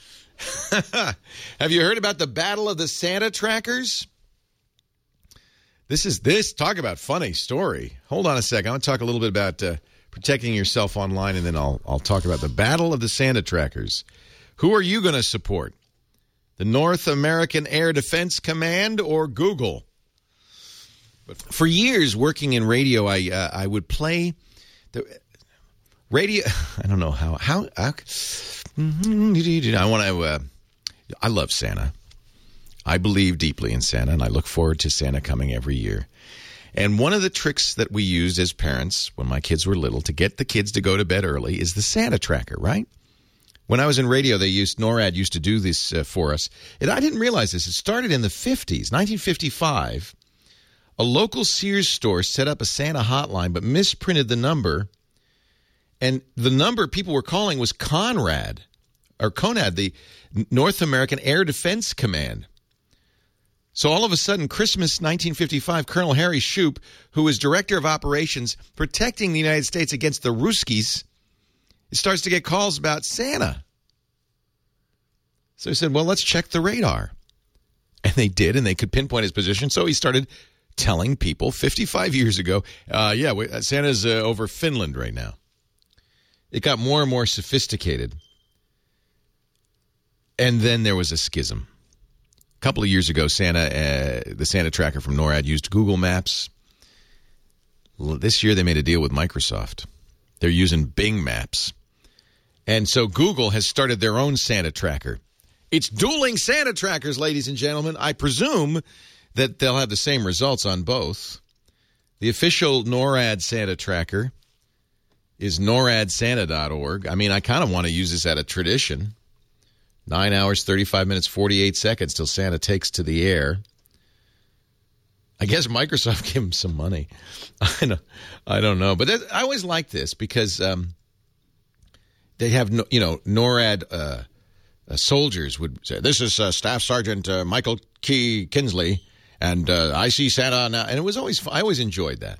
Have you heard about the Battle of the Santa Trackers? Talk about funny story. Hold on a second. I want to talk a little bit about protecting yourself online, and then I'll talk about the Battle of the Santa Trackers. Who are you going to support? The North American Air Defense Command or Google? But for years, working in radio, I would play the radio. I don't know how I love Santa. I believe deeply in Santa, and I look forward to Santa coming every year. And one of the tricks that we used as parents when my kids were little to get the kids to go to bed early is the Santa tracker, right? When I was in radio, NORAD used to do this for us. And I didn't realize this. It started in the 50s, 1955. A local Sears store set up a Santa hotline but misprinted the number. And the number people were calling was Conrad. or CONAD, the North American Air Defense Command. So all of a sudden, Christmas 1955, Colonel Harry Shoup, who was director of operations protecting the United States against the Ruskies, starts to get calls about Santa. So he said, well, let's check the radar. And they did, and they could pinpoint his position. So he started telling people 55 years ago, Santa's over Finland right now. It got more and more sophisticated. And then there was a schism. A couple of years ago, the Santa tracker from NORAD used Google Maps. This year, they made a deal with Microsoft. They're using Bing Maps. And so Google has started their own Santa tracker. It's dueling Santa trackers, ladies and gentlemen. I presume that they'll have the same results on both. The official NORAD Santa tracker is noradsanta.org. I mean, I kind of want to use this out of tradition. 9 hours, 35 minutes, 48 seconds till Santa takes to the air. I guess Microsoft gave him some money. I don't know. But I always like this because they have, NORAD soldiers would say, this is Staff Sergeant Michael Key Kinsley, and I see Santa now. And it was always, I always enjoyed that.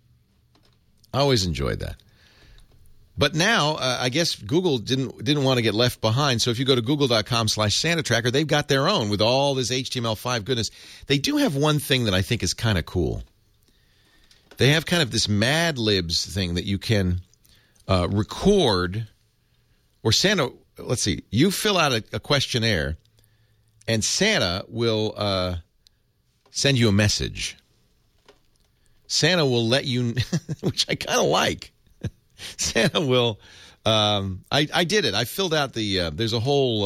But now, I guess Google didn't want to get left behind. So if you go to google.com/Santa Tracker, they've got their own with all this HTML5 goodness. They do have one thing that I think is kind of cool. They have kind of this Mad Libs thing that you can record, or Santa, let's see, you fill out a questionnaire, and Santa will send you a message. Santa will let you, which I kind of like. Santa will, I did it. I filled out there's a whole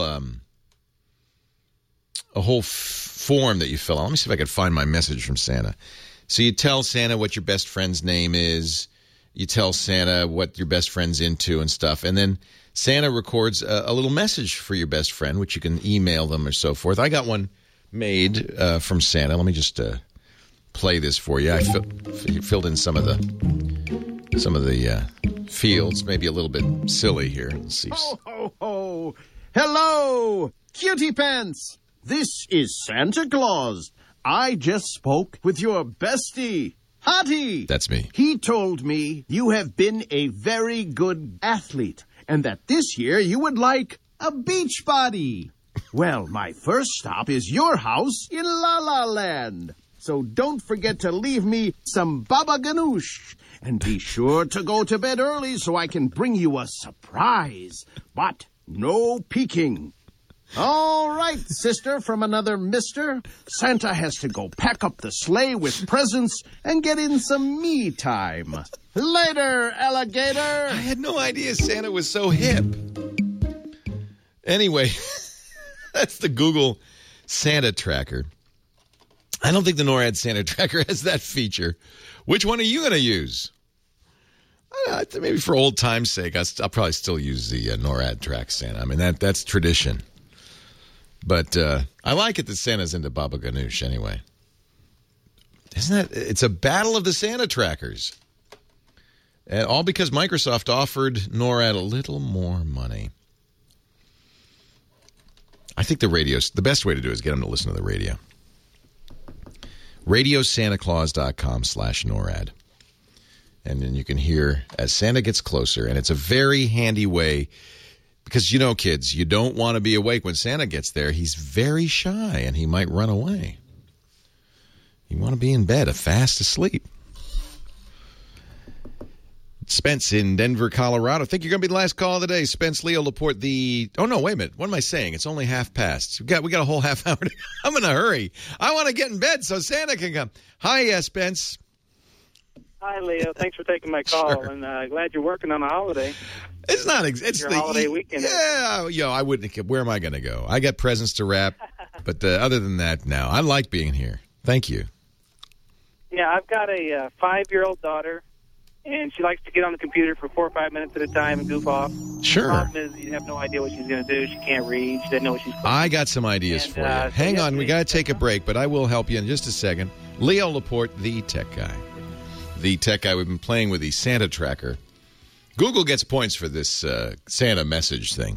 form that you fill out. Let me see if I can find my message from Santa. So you tell Santa what your best friend's name is. You tell Santa what your best friend's into and stuff. And then Santa records a little message for your best friend, which you can email them or so forth. I got one made from Santa. Let me just play this for you. I filled in some of the fields, maybe a little bit silly here. Let's see. Ho, ho, ho. Hello, Cutie Pants. This is Santa Claus. I just spoke with your bestie, Hottie. That's me. He told me you have been a very good athlete and that this year you would like a beach body. Well, my first stop is your house in La La Land. So don't forget to leave me some baba ganoush. And be sure to go to bed early so I can bring you a surprise. But no peeking. All right, sister from another mister. Santa has to go pack up the sleigh with presents and get in some me time. Later, alligator. I had no idea Santa was so hip. Anyway, that's the Google Santa Tracker. I don't think the NORAD Santa Tracker has that feature. Which one are you going to use? Maybe for old time's sake, I'll probably still use the NORAD Track Santa. I mean, that's tradition. But I like it that Santa's into Baba Ganoush anyway. It's a battle of the Santa Trackers. And all because Microsoft offered NORAD a little more money. I think the best way to do it is get them to listen to the radio. RadioSantaClaus.com/NORAD. And then you can hear as Santa gets closer. And it's a very handy way because, kids, you don't want to be awake when Santa gets there. He's very shy and he might run away. You want to be in bed, fast asleep. Spence in Denver, Colorado. I think you're going to be the last call of the day. Spence, Leo Laporte, oh, no, wait a minute. What am I saying? It's only half past. We got a whole half hour. I'm in a hurry. I want to get in bed so Santa can come. Hi, Spence. Hi, Leo. Thanks for taking my call, sure. And glad you're working on a holiday. It's not. It's your the holiday weekend. Yeah, I wouldn't. Where am I going to go? I got presents to wrap, but other than that, no. I like being here. Thank you. Yeah, I've got a 5-year-old daughter, and she likes to get on the computer for 4 or 5 minutes at a time and goof off. Sure. The problem is you have no idea what she's going to do. She can't read. She doesn't know what she's doing. I got some ideas for you. Hang on. We got to take a break, but I will help you in just a second. Leo Laporte, the tech guy. The tech guy. We've been playing with the Santa Tracker. Google gets points for this Santa message thing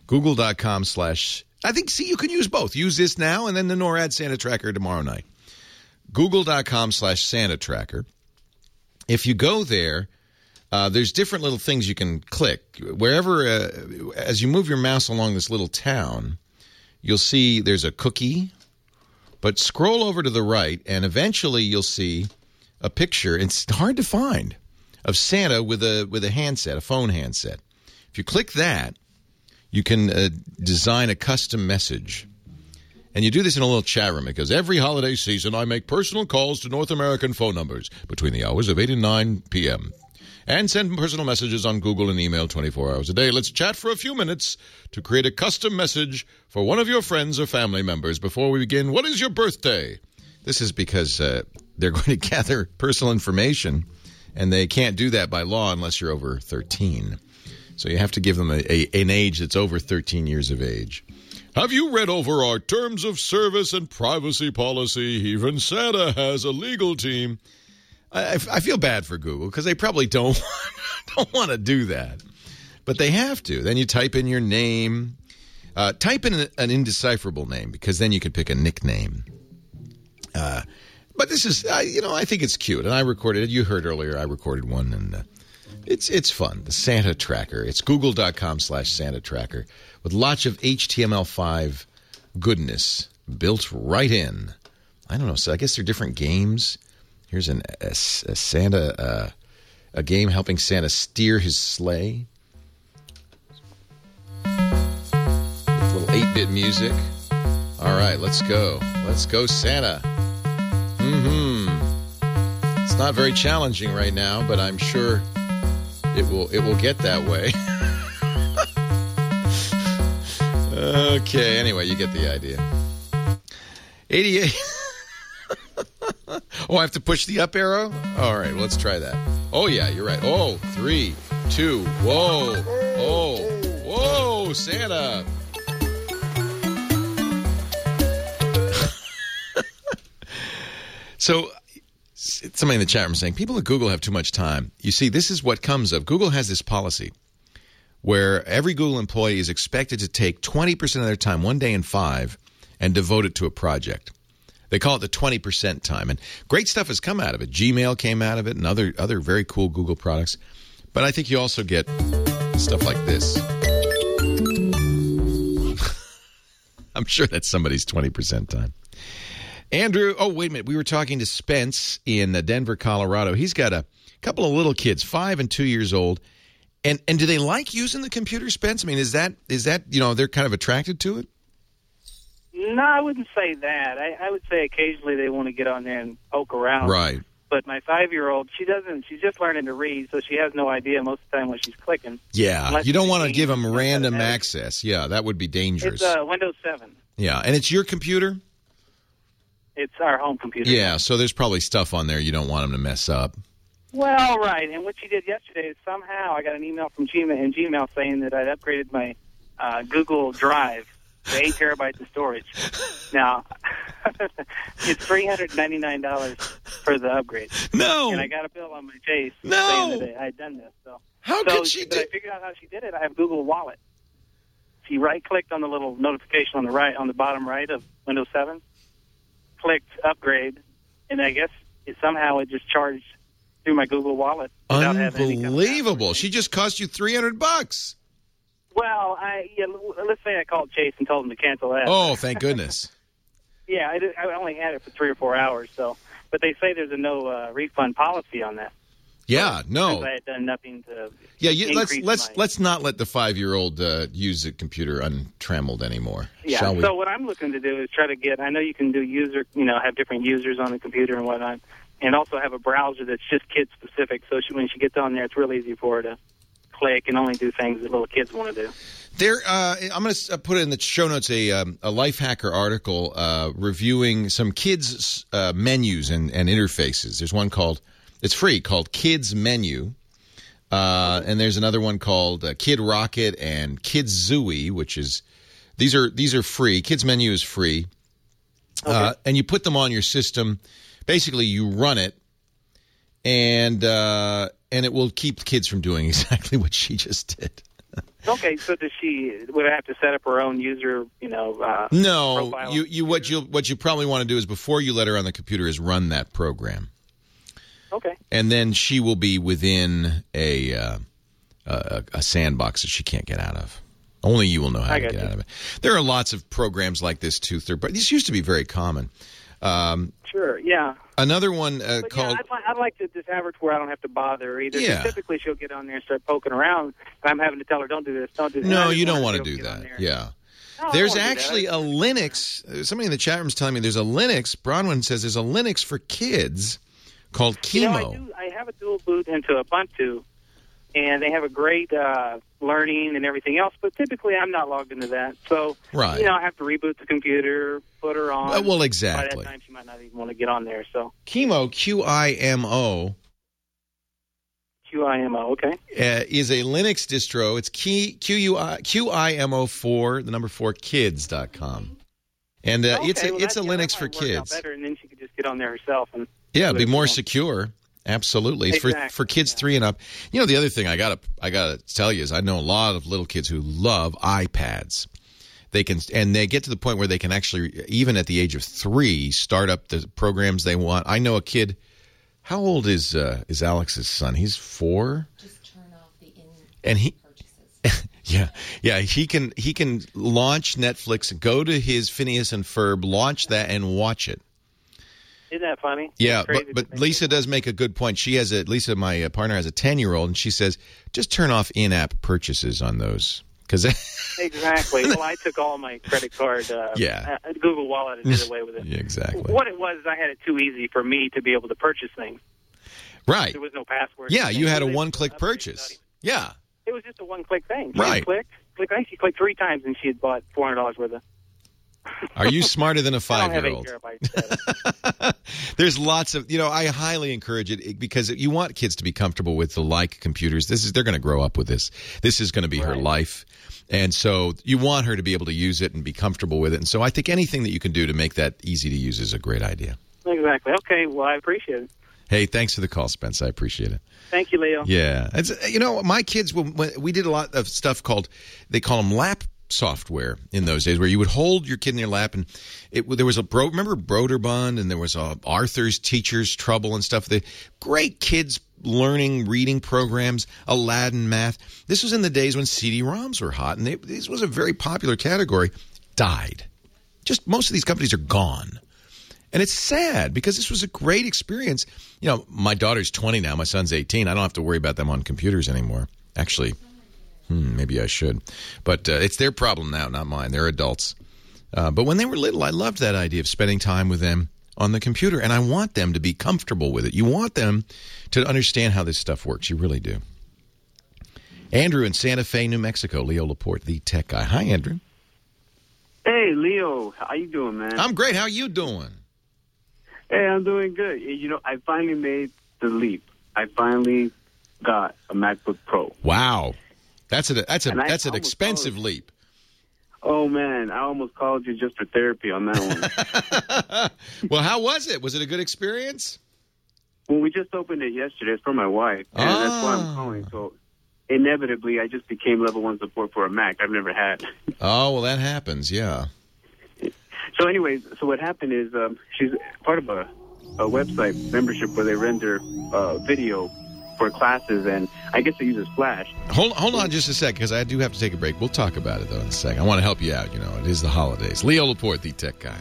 Google.com/ I think, see, you can use both. Use this now and then the NORAD Santa Tracker tomorrow night. Google.com/Santa Tracker. If you go there, there's different little things you can click. Wherever, as you move your mouse along this little town, you'll see there's a cookie. But scroll over to the right, and eventually you'll see a picture. It's hard to find, of Santa with a handset, a phone handset. If you click that, you can design a custom message. And you do this in a little chat room. It goes, every holiday season, I make personal calls to North American phone numbers between the hours of 8 and 9 p.m. and send personal messages on Google and email 24 hours a day. Let's chat for a few minutes to create a custom message for one of your friends or family members. Before we begin, what is your birthday? This is because they're going to gather personal information, and they can't do that by law unless you're over 13. So you have to give them an age that's over 13 years of age. Have you read over our terms of service and privacy policy? Even Santa has a legal team. I feel bad for Google because they probably don't want to do that. But they have to. Then you type in your name. Type in an indecipherable name because then you can pick a nickname. But this is, I think it's cute. And I recorded it. You heard earlier I recorded one. And it's fun. The Santa Tracker. It's google.com/Santa Tracker with lots of HTML5 goodness built right in. I don't know. So I guess they're different games. Here's a Santa, a game helping Santa steer his sleigh. With little 8-bit music. All right, let's go. Let's go, Santa. It's not very challenging right now, but I'm sure it will get that way. Okay, anyway, you get the idea. 88. Oh, I have to push the up arrow? All right, let's try that. Oh, yeah, you're right. Oh, 3, 2, whoa. Oh, whoa, Santa. So, somebody in the chat room saying, people at Google have too much time. You see, this is what comes of. Google has this policy where every Google employee is expected to take 20% of their time, 1 day in 5, and devote it to a project. They call it the 20% time. And great stuff has come out of it. Gmail came out of it and other very cool Google products. But I think you also get stuff like this. I'm sure that's somebody's 20% time. Andrew, oh, wait a minute. We were talking to Spence in Denver, Colorado. He's got a couple of little kids, 5 and 2 years old. And do they like using the computer, Spence? I mean, is that they're kind of attracted to it? No, I wouldn't say that. I would say occasionally they want to get on there and poke around. Right. But my 5-year-old, she doesn't. She's just learning to read, so she has no idea most of the time when she's clicking. Yeah, you don't want to give them random access. Yeah, that would be dangerous. It's Windows 7. Yeah, and it's your computer? It's our home computer. Yeah, so there's probably stuff on there you don't want them to mess up. Well, right. And what she did yesterday is somehow I got an email from Gmail saying that I'd upgraded my Google Drive to 8 terabytes of storage. Now, it's $399 for the upgrade. No. And I got a bill on my face saying that I had done this. So could she do? I figured out how she did it. I have Google Wallet. She right-clicked on the little notification on the right, on the bottom right of Windows 7, clicked upgrade, and I guess somehow it just charged through my Google Wallet. Unbelievable. She just cost you $300. Well, let's say I called Chase and told him to cancel that. Oh, thank goodness. Yeah, I only had it for 3 or 4 hours, but they say there's a no refund policy on that. Yeah, no. I had done nothing to. Yeah, let's not let the 5-year-old use the computer untrammeled anymore. Yeah. Shall we? So what I'm looking to do is try to get. I know you can do have different users on the computer and whatnot, and also have a browser that's just kid specific. So when she gets on there, it's real easy for her to click and only do things that little kids want to do. I'm going to put in the show notes a Lifehacker article reviewing some kids' menus and interfaces. There's one it's free, called Kids Menu. And there's another one called Kid Rocket and Kids Zooey, these are free. Kids Menu is free. Okay. And you put them on your system. Basically, you run it, and it will keep kids from doing exactly what she just did. Okay, so would I have to set up her own user, No, profile? what you probably want to do is before you let her on the computer is run that program. Okay. And then she will be within a sandbox that she can't get out of. Only you will know how to get out of it. There are lots of programs like this too, but these used to be very common. Sure, yeah. Another one called... Yeah, I'd like to just have her to where I don't have to bother her either. Yeah. Typically, she'll get on there and start poking around, and I'm having to tell her, don't do this, don't do that. No, you don't want to do that. Yeah. No, there's actually a Linux. Somebody in the chat room is telling me there's a Linux. Bronwyn says there's a Linux for kids called Chemo. I have a dual boot into Ubuntu, and they have a great learning and everything else, but typically I'm not logged into that. So, right. I have to reboot the computer, put her on. Well, exactly. By that time, she might not even want to get on there. So Chemo, Qimo. Qimo, okay. Is a Linux distro. It's Qimo4, the number 4, kids.com. And it's a Linux for kids. Better, and then she could just get on there herself. And be more secure. Absolutely. Exactly. For kids 3 and up. The other thing I gotta tell you is I know a lot of little kids who love iPads. They get to the point where they can actually, even at the age of 3, start up the programs they want. I know a kid. How old is Alex's son? He's 4. Just turn off the purchases. Yeah. He can launch Netflix, go to his Phineas and Ferb, launch that, and watch it. Isn't that funny? Yeah, but Lisa does make a good point. Lisa, my partner, has a 10-year-old, and she says, just turn off in-app purchases on those. Exactly. Well, I took all my credit card Google Wallet and did away with it. Yeah, exactly. What it was, I had it too easy for me to be able to purchase things. Right. There was no password. Yeah, you had a one-click purchase. Yeah. It was just a one-click thing. Right. Click. I think she clicked 3 times, and she had bought $400 worth of. Are you smarter than a 5-year-old? I don't have 8 terabytes. There's lots of, I highly encourage it because you want kids to be comfortable with the computers. They're going to grow up with this. This is going to be her life. And so you want her to be able to use it and be comfortable with it. And so I think anything that you can do to make that easy to use is a great idea. Exactly. Okay. Well, I appreciate it. Hey, thanks for the call, Spence. I appreciate it. Thank you, Leo. Yeah. My kids, we did a lot of stuff they call them lap software in those days, where you would hold your kid in your lap, and there was remember Broderbund, and there was Arthur's Teacher's Trouble and stuff. The great kids learning reading programs, Aladdin Math. This was in the days when CD-ROMs were hot, and this was a very popular category. Died. Just most of these companies are gone. And it's sad because this was a great experience. My daughter's 20 now. My son's 18. I don't have to worry about them on computers anymore. Actually, maybe I should. But it's their problem now, not mine. They're adults. But when they were little, I loved that idea of spending time with them on the computer. And I want them to be comfortable with it. You want them to understand how this stuff works. You really do. Andrew in Santa Fe, New Mexico. Leo Laporte, the tech guy. Hi, Andrew. Hey, Leo. How you doing, man? I'm great. How you doing? Hey, I'm doing good. I finally made the leap. I finally got a MacBook Pro. Wow. That's an expensive leap. Oh, man. I almost called you just for therapy on that one. Well, how was it? Was it a good experience? Well, we just opened it yesterday. It's for my wife, and that's why I'm calling. So, inevitably, I just became level 1 support for a Mac I've never had. Oh, well, that happens, yeah. So anyways, what happened is she's part of a website membership where they render video for classes, and I guess it uses Flash. Hold on just a second, because I do have to take a break. We'll talk about it, though, in a second. I want to help you out. It is the holidays. Leo Laporte, the tech guy.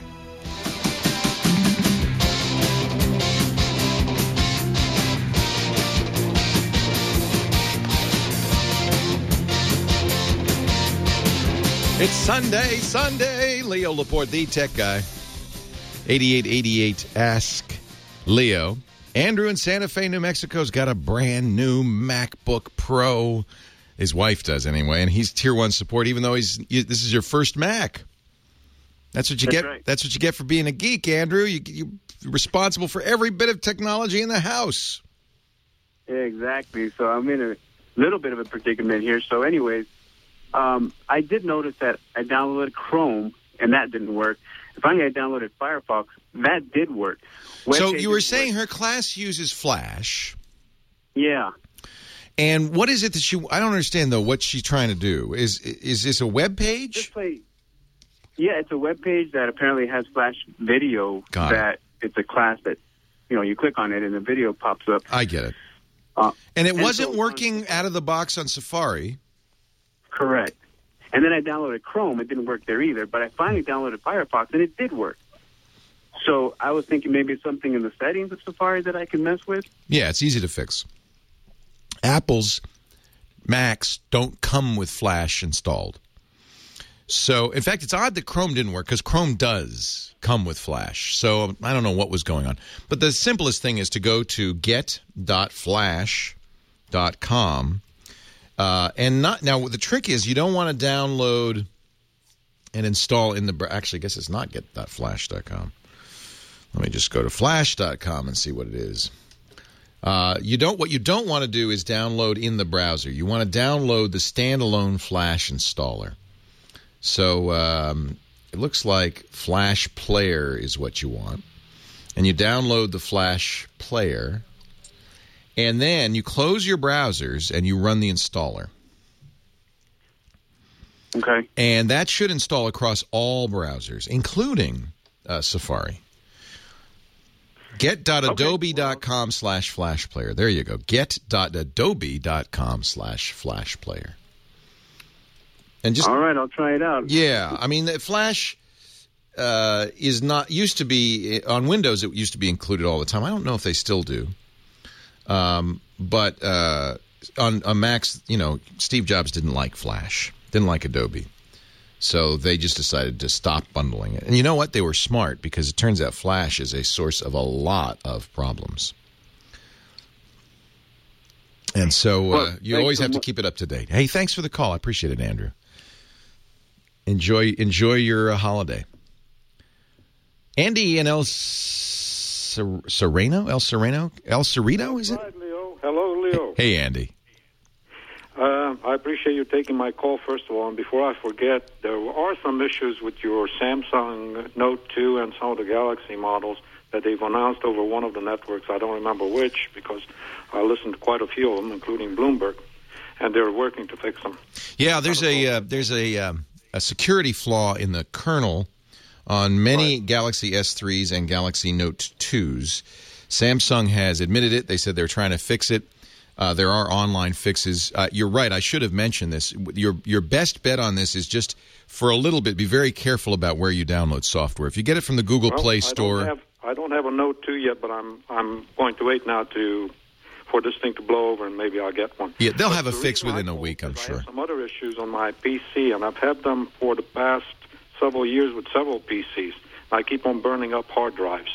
It's Sunday. Leo Laporte, the tech guy. 8888 Ask Leo. Andrew in Santa Fe, New Mexico's got a brand new MacBook Pro. His wife does anyway, and he's tier 1 support, even though this is your first Mac. That's what you get. Right. That's what you get for being a geek, Andrew. You're responsible for every bit of technology in the house. Exactly. So I'm in a little bit of a predicament here. So anyways, I did notice that I downloaded Chrome, and that didn't work. Finally, I downloaded Firefox. That did work. So you were saying her class uses Flash. Yeah. And what is it that I don't understand, though, what she's trying to do. Is this a web page? Yeah, it's a web page that apparently has Flash video. It's a class that, you click on it and the video pops up. I get it. And it wasn't working out of the box on Safari. Correct. And then I downloaded Chrome. It didn't work there either. But I finally downloaded Firefox, and it did work. So I was thinking maybe it's something in the settings of Safari that I can mess with. Yeah, it's easy to fix. Apple's Macs don't come with Flash installed. So, in fact, it's odd that Chrome didn't work because Chrome does come with Flash. So I don't know what was going on. But the simplest thing is to go to get.flash.com. Now, the trick is you don't want to download and install in the... Actually, I guess it's not get.flash.com. Let me just go to flash.com and see what it is. What you don't want to do is download in the browser. You want to download the standalone Flash installer. So it looks like Flash Player is what you want. And you download the Flash Player. And then you close your browsers and you run the installer. Okay. And that should install across all browsers, including Safari. Get.adobe.com/flashplayer. There you go. Get.adobe.com/flashplayer. And just all right, I'll try it out. Yeah, I mean, Flash is not used to be on Windows. It used to be included all the time. I don't know if they still do. But on Macs, Steve Jobs didn't like Flash, didn't like Adobe. So they just decided to stop bundling it. And you know what? They were smart because it turns out Flash is a source of a lot of problems. And so you always have to keep it up to date. Hey, thanks for the call. I appreciate it, Andrew. Enjoy your holiday. Andy in El Sereno, is it? Right, Leo. Hello, Leo. Hey, Andy. I appreciate you taking my call, first of all. And before I forget, there are some issues with your Samsung Note 2 and some of the Galaxy models that they've announced over one of the networks. I don't remember which because I listened to quite a few of them, including Bloomberg, and they're working to fix them. Yeah, there's a security flaw in the kernel on many Galaxy S3s and Galaxy Note 2s. Samsung has admitted it. They said they're trying to fix it. There are online fixes. You're right. I should have mentioned this. Your best bet on this is just for a little bit, be very careful about where you download software. If you get it from the Google Play Store. I don't have a Note 2 yet, but I'm going to wait now for this thing to blow over, and maybe I'll get one. Yeah, they'll have a fix within a week, I'm sure. I have some other issues on my PC, and I've had them for the past several years with several PCs. I keep on burning up hard drives.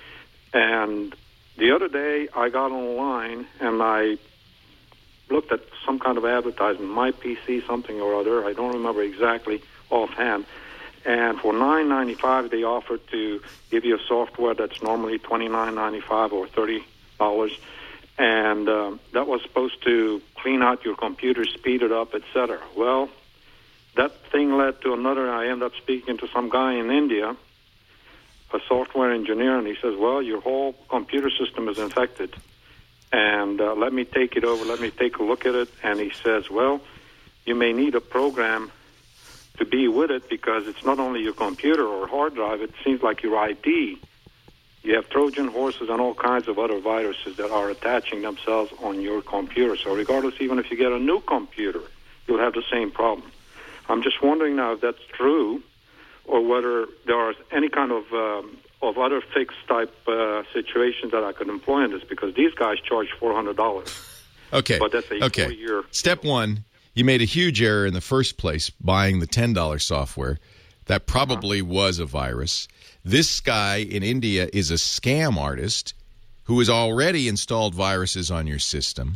And the other day, I got online, and I looked at some kind of advertisement, My PC something or other. I don't remember exactly offhand. And for $9.95, they offered to give you a software that's normally $29.95 or $30. And that was supposed to clean out your computer, speed it up, etc. Well, that thing led to another. I ended up speaking to some guy in India, a software engineer, and he says, well, your whole computer system is infected. And let me take it over. Let me take a look at it. And he says, well, you may need a program to be with it because it's not only your computer or hard drive. It seems like your ID. You have Trojan horses and all kinds of other viruses that are attaching themselves on your computer. So regardless, even if you get a new computer, you'll have the same problem. I'm just wondering now if that's true or whether there are any kind of other fixed type situations that I could employ in this, because these guys charge $400. Okay. But that's a 4-year. Step one, you made a huge error in the first place buying the $10 software. That probably was a virus. This guy in India is a scam artist who has already installed viruses on your system.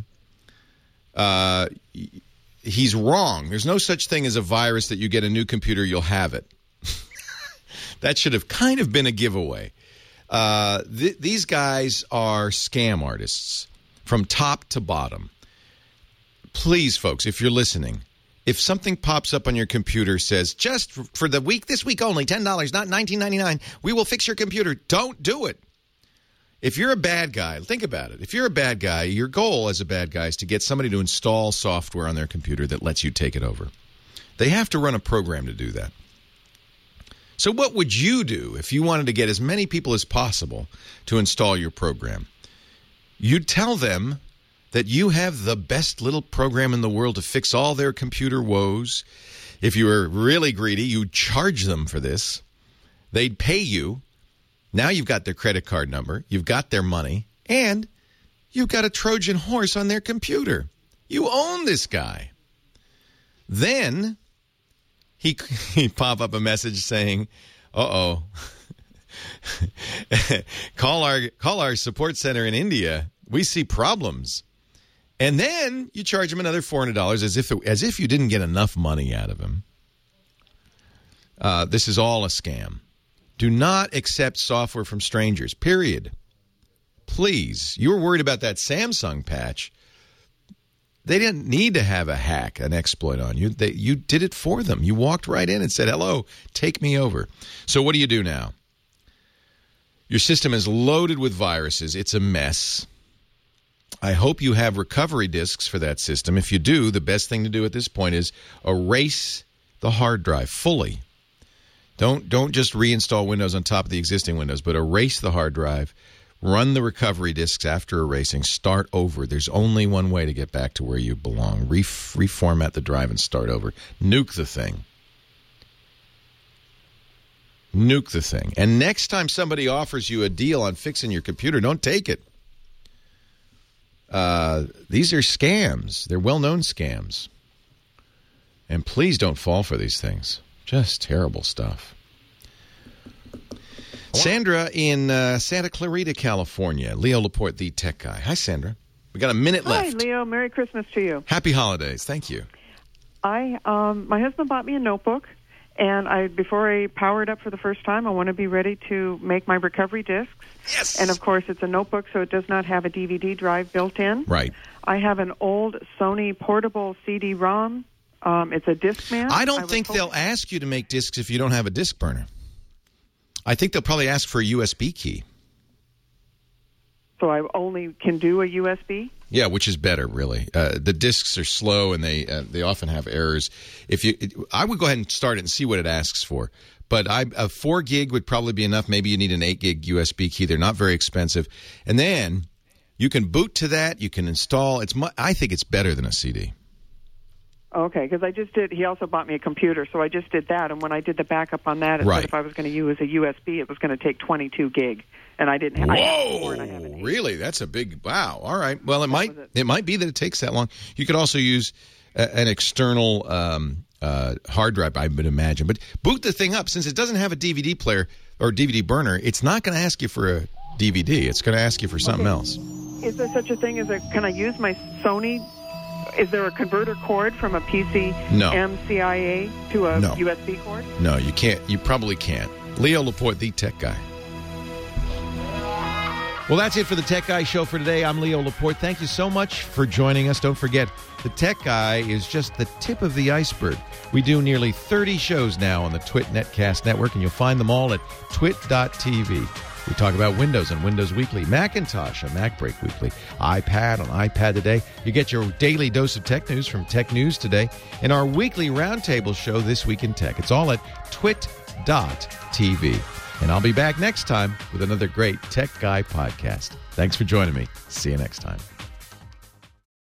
He's wrong. There's no such thing as a virus that you get a new computer, you'll have it. That should have kind of been a giveaway. These guys are scam artists from top to bottom. Please, folks, if you're listening, if something pops up on your computer says, just for the week, this week only, $10, not $19.99, we will fix your computer. Don't do it. if you're a bad guy, think about it. If you're a bad guy, your goal as a bad guy is to get somebody to install software on their computer that lets you take it over. They have to run a program to do that. So what would you do if you wanted to get as many people as possible to install your program? You'd tell them that you have the best little program in the world to fix all their computer woes. If you were really greedy, you'd charge them for this. They'd pay you. Now you've got their credit card number, you've got their money, and you've got a Trojan horse on their computer. You own this guy. Then he'd pop up a message saying, uh-oh, call our support center in India. We see problems. And then you charge him another $400 as if you didn't get enough money out of him. This is all a scam. Do not accept software from strangers, period. Please. You were worried about that Samsung patch. They didn't need to have a hack, an exploit on you. You did it for them. You walked right in and said, hello, take me over. So what do you do now? Your system is loaded with viruses. It's a mess. I hope you have recovery disks for that system. If you do, the best thing to do at this point is erase the hard drive fully. Don't just reinstall Windows on top of the existing Windows, but erase the hard drive, run the recovery disks after erasing, start over. There's only one way to get back to where you belong. Reformat the drive and start over. Nuke the thing. Nuke the thing. And next time somebody offers you a deal on fixing your computer, don't take it. These are scams. They're well-known scams. And please don't fall for these things. Just terrible stuff. Sandra in Santa Clarita, California. Leo Laporte, the tech guy. Hi, Sandra. We got a minute left. Hi, Leo. Merry Christmas to you. Happy holidays. Thank you. My husband bought me a notebook, and before I power it up for the first time, I want to be ready to make my recovery disks. Yes. And, of course, it's a notebook, so it does not have a DVD drive built in. Right. I have an old Sony portable CD-ROM. It's a Discman. I don't think they'll ask you to make disks if you don't have a disk burner. I think they'll probably ask for a USB key. So I only can do a USB? Yeah, which is better, really. The disks are slow, and they often have errors. I would go ahead and start it and see what it asks for. But a 4 gig would probably be enough. Maybe you need an 8 gig USB key. They're not very expensive. And then you can boot to that. You can install. I think it's better than a CD. Okay, because he also bought me a computer, so I just did that. And when I did the backup on that, it said if I was going to use a USB, it was going to take 22 gig. And I didn't have. Whoa! Really? That's a big. Wow. All right. Well, it might be that it takes that long. You could also use an external hard drive, I would imagine. But boot the thing up. Since it doesn't have a DVD player or DVD burner, it's not going to ask you for a DVD. It's going to ask you for something else. Is there such a thing as can I use my Sony? Is there a converter cord from a PC MCIA to a USB cord? No, you can't. You probably can't. Leo Laporte, the tech guy. Well, that's it for the Tech Guy Show for today. I'm Leo Laporte. Thank you so much for joining us. Don't forget, the Tech Guy is just the tip of the iceberg. We do nearly 30 shows now on the Twit Netcast Network, and you'll find them all at twit.tv. We talk about Windows on Windows Weekly, Macintosh on MacBreak Weekly, iPad on iPad Today. You get your daily dose of tech news from Tech News Today, and our weekly roundtable show, This Week in Tech. It's all at twit.tv. And I'll be back next time with another great Tech Guy podcast. Thanks for joining me. See you next time.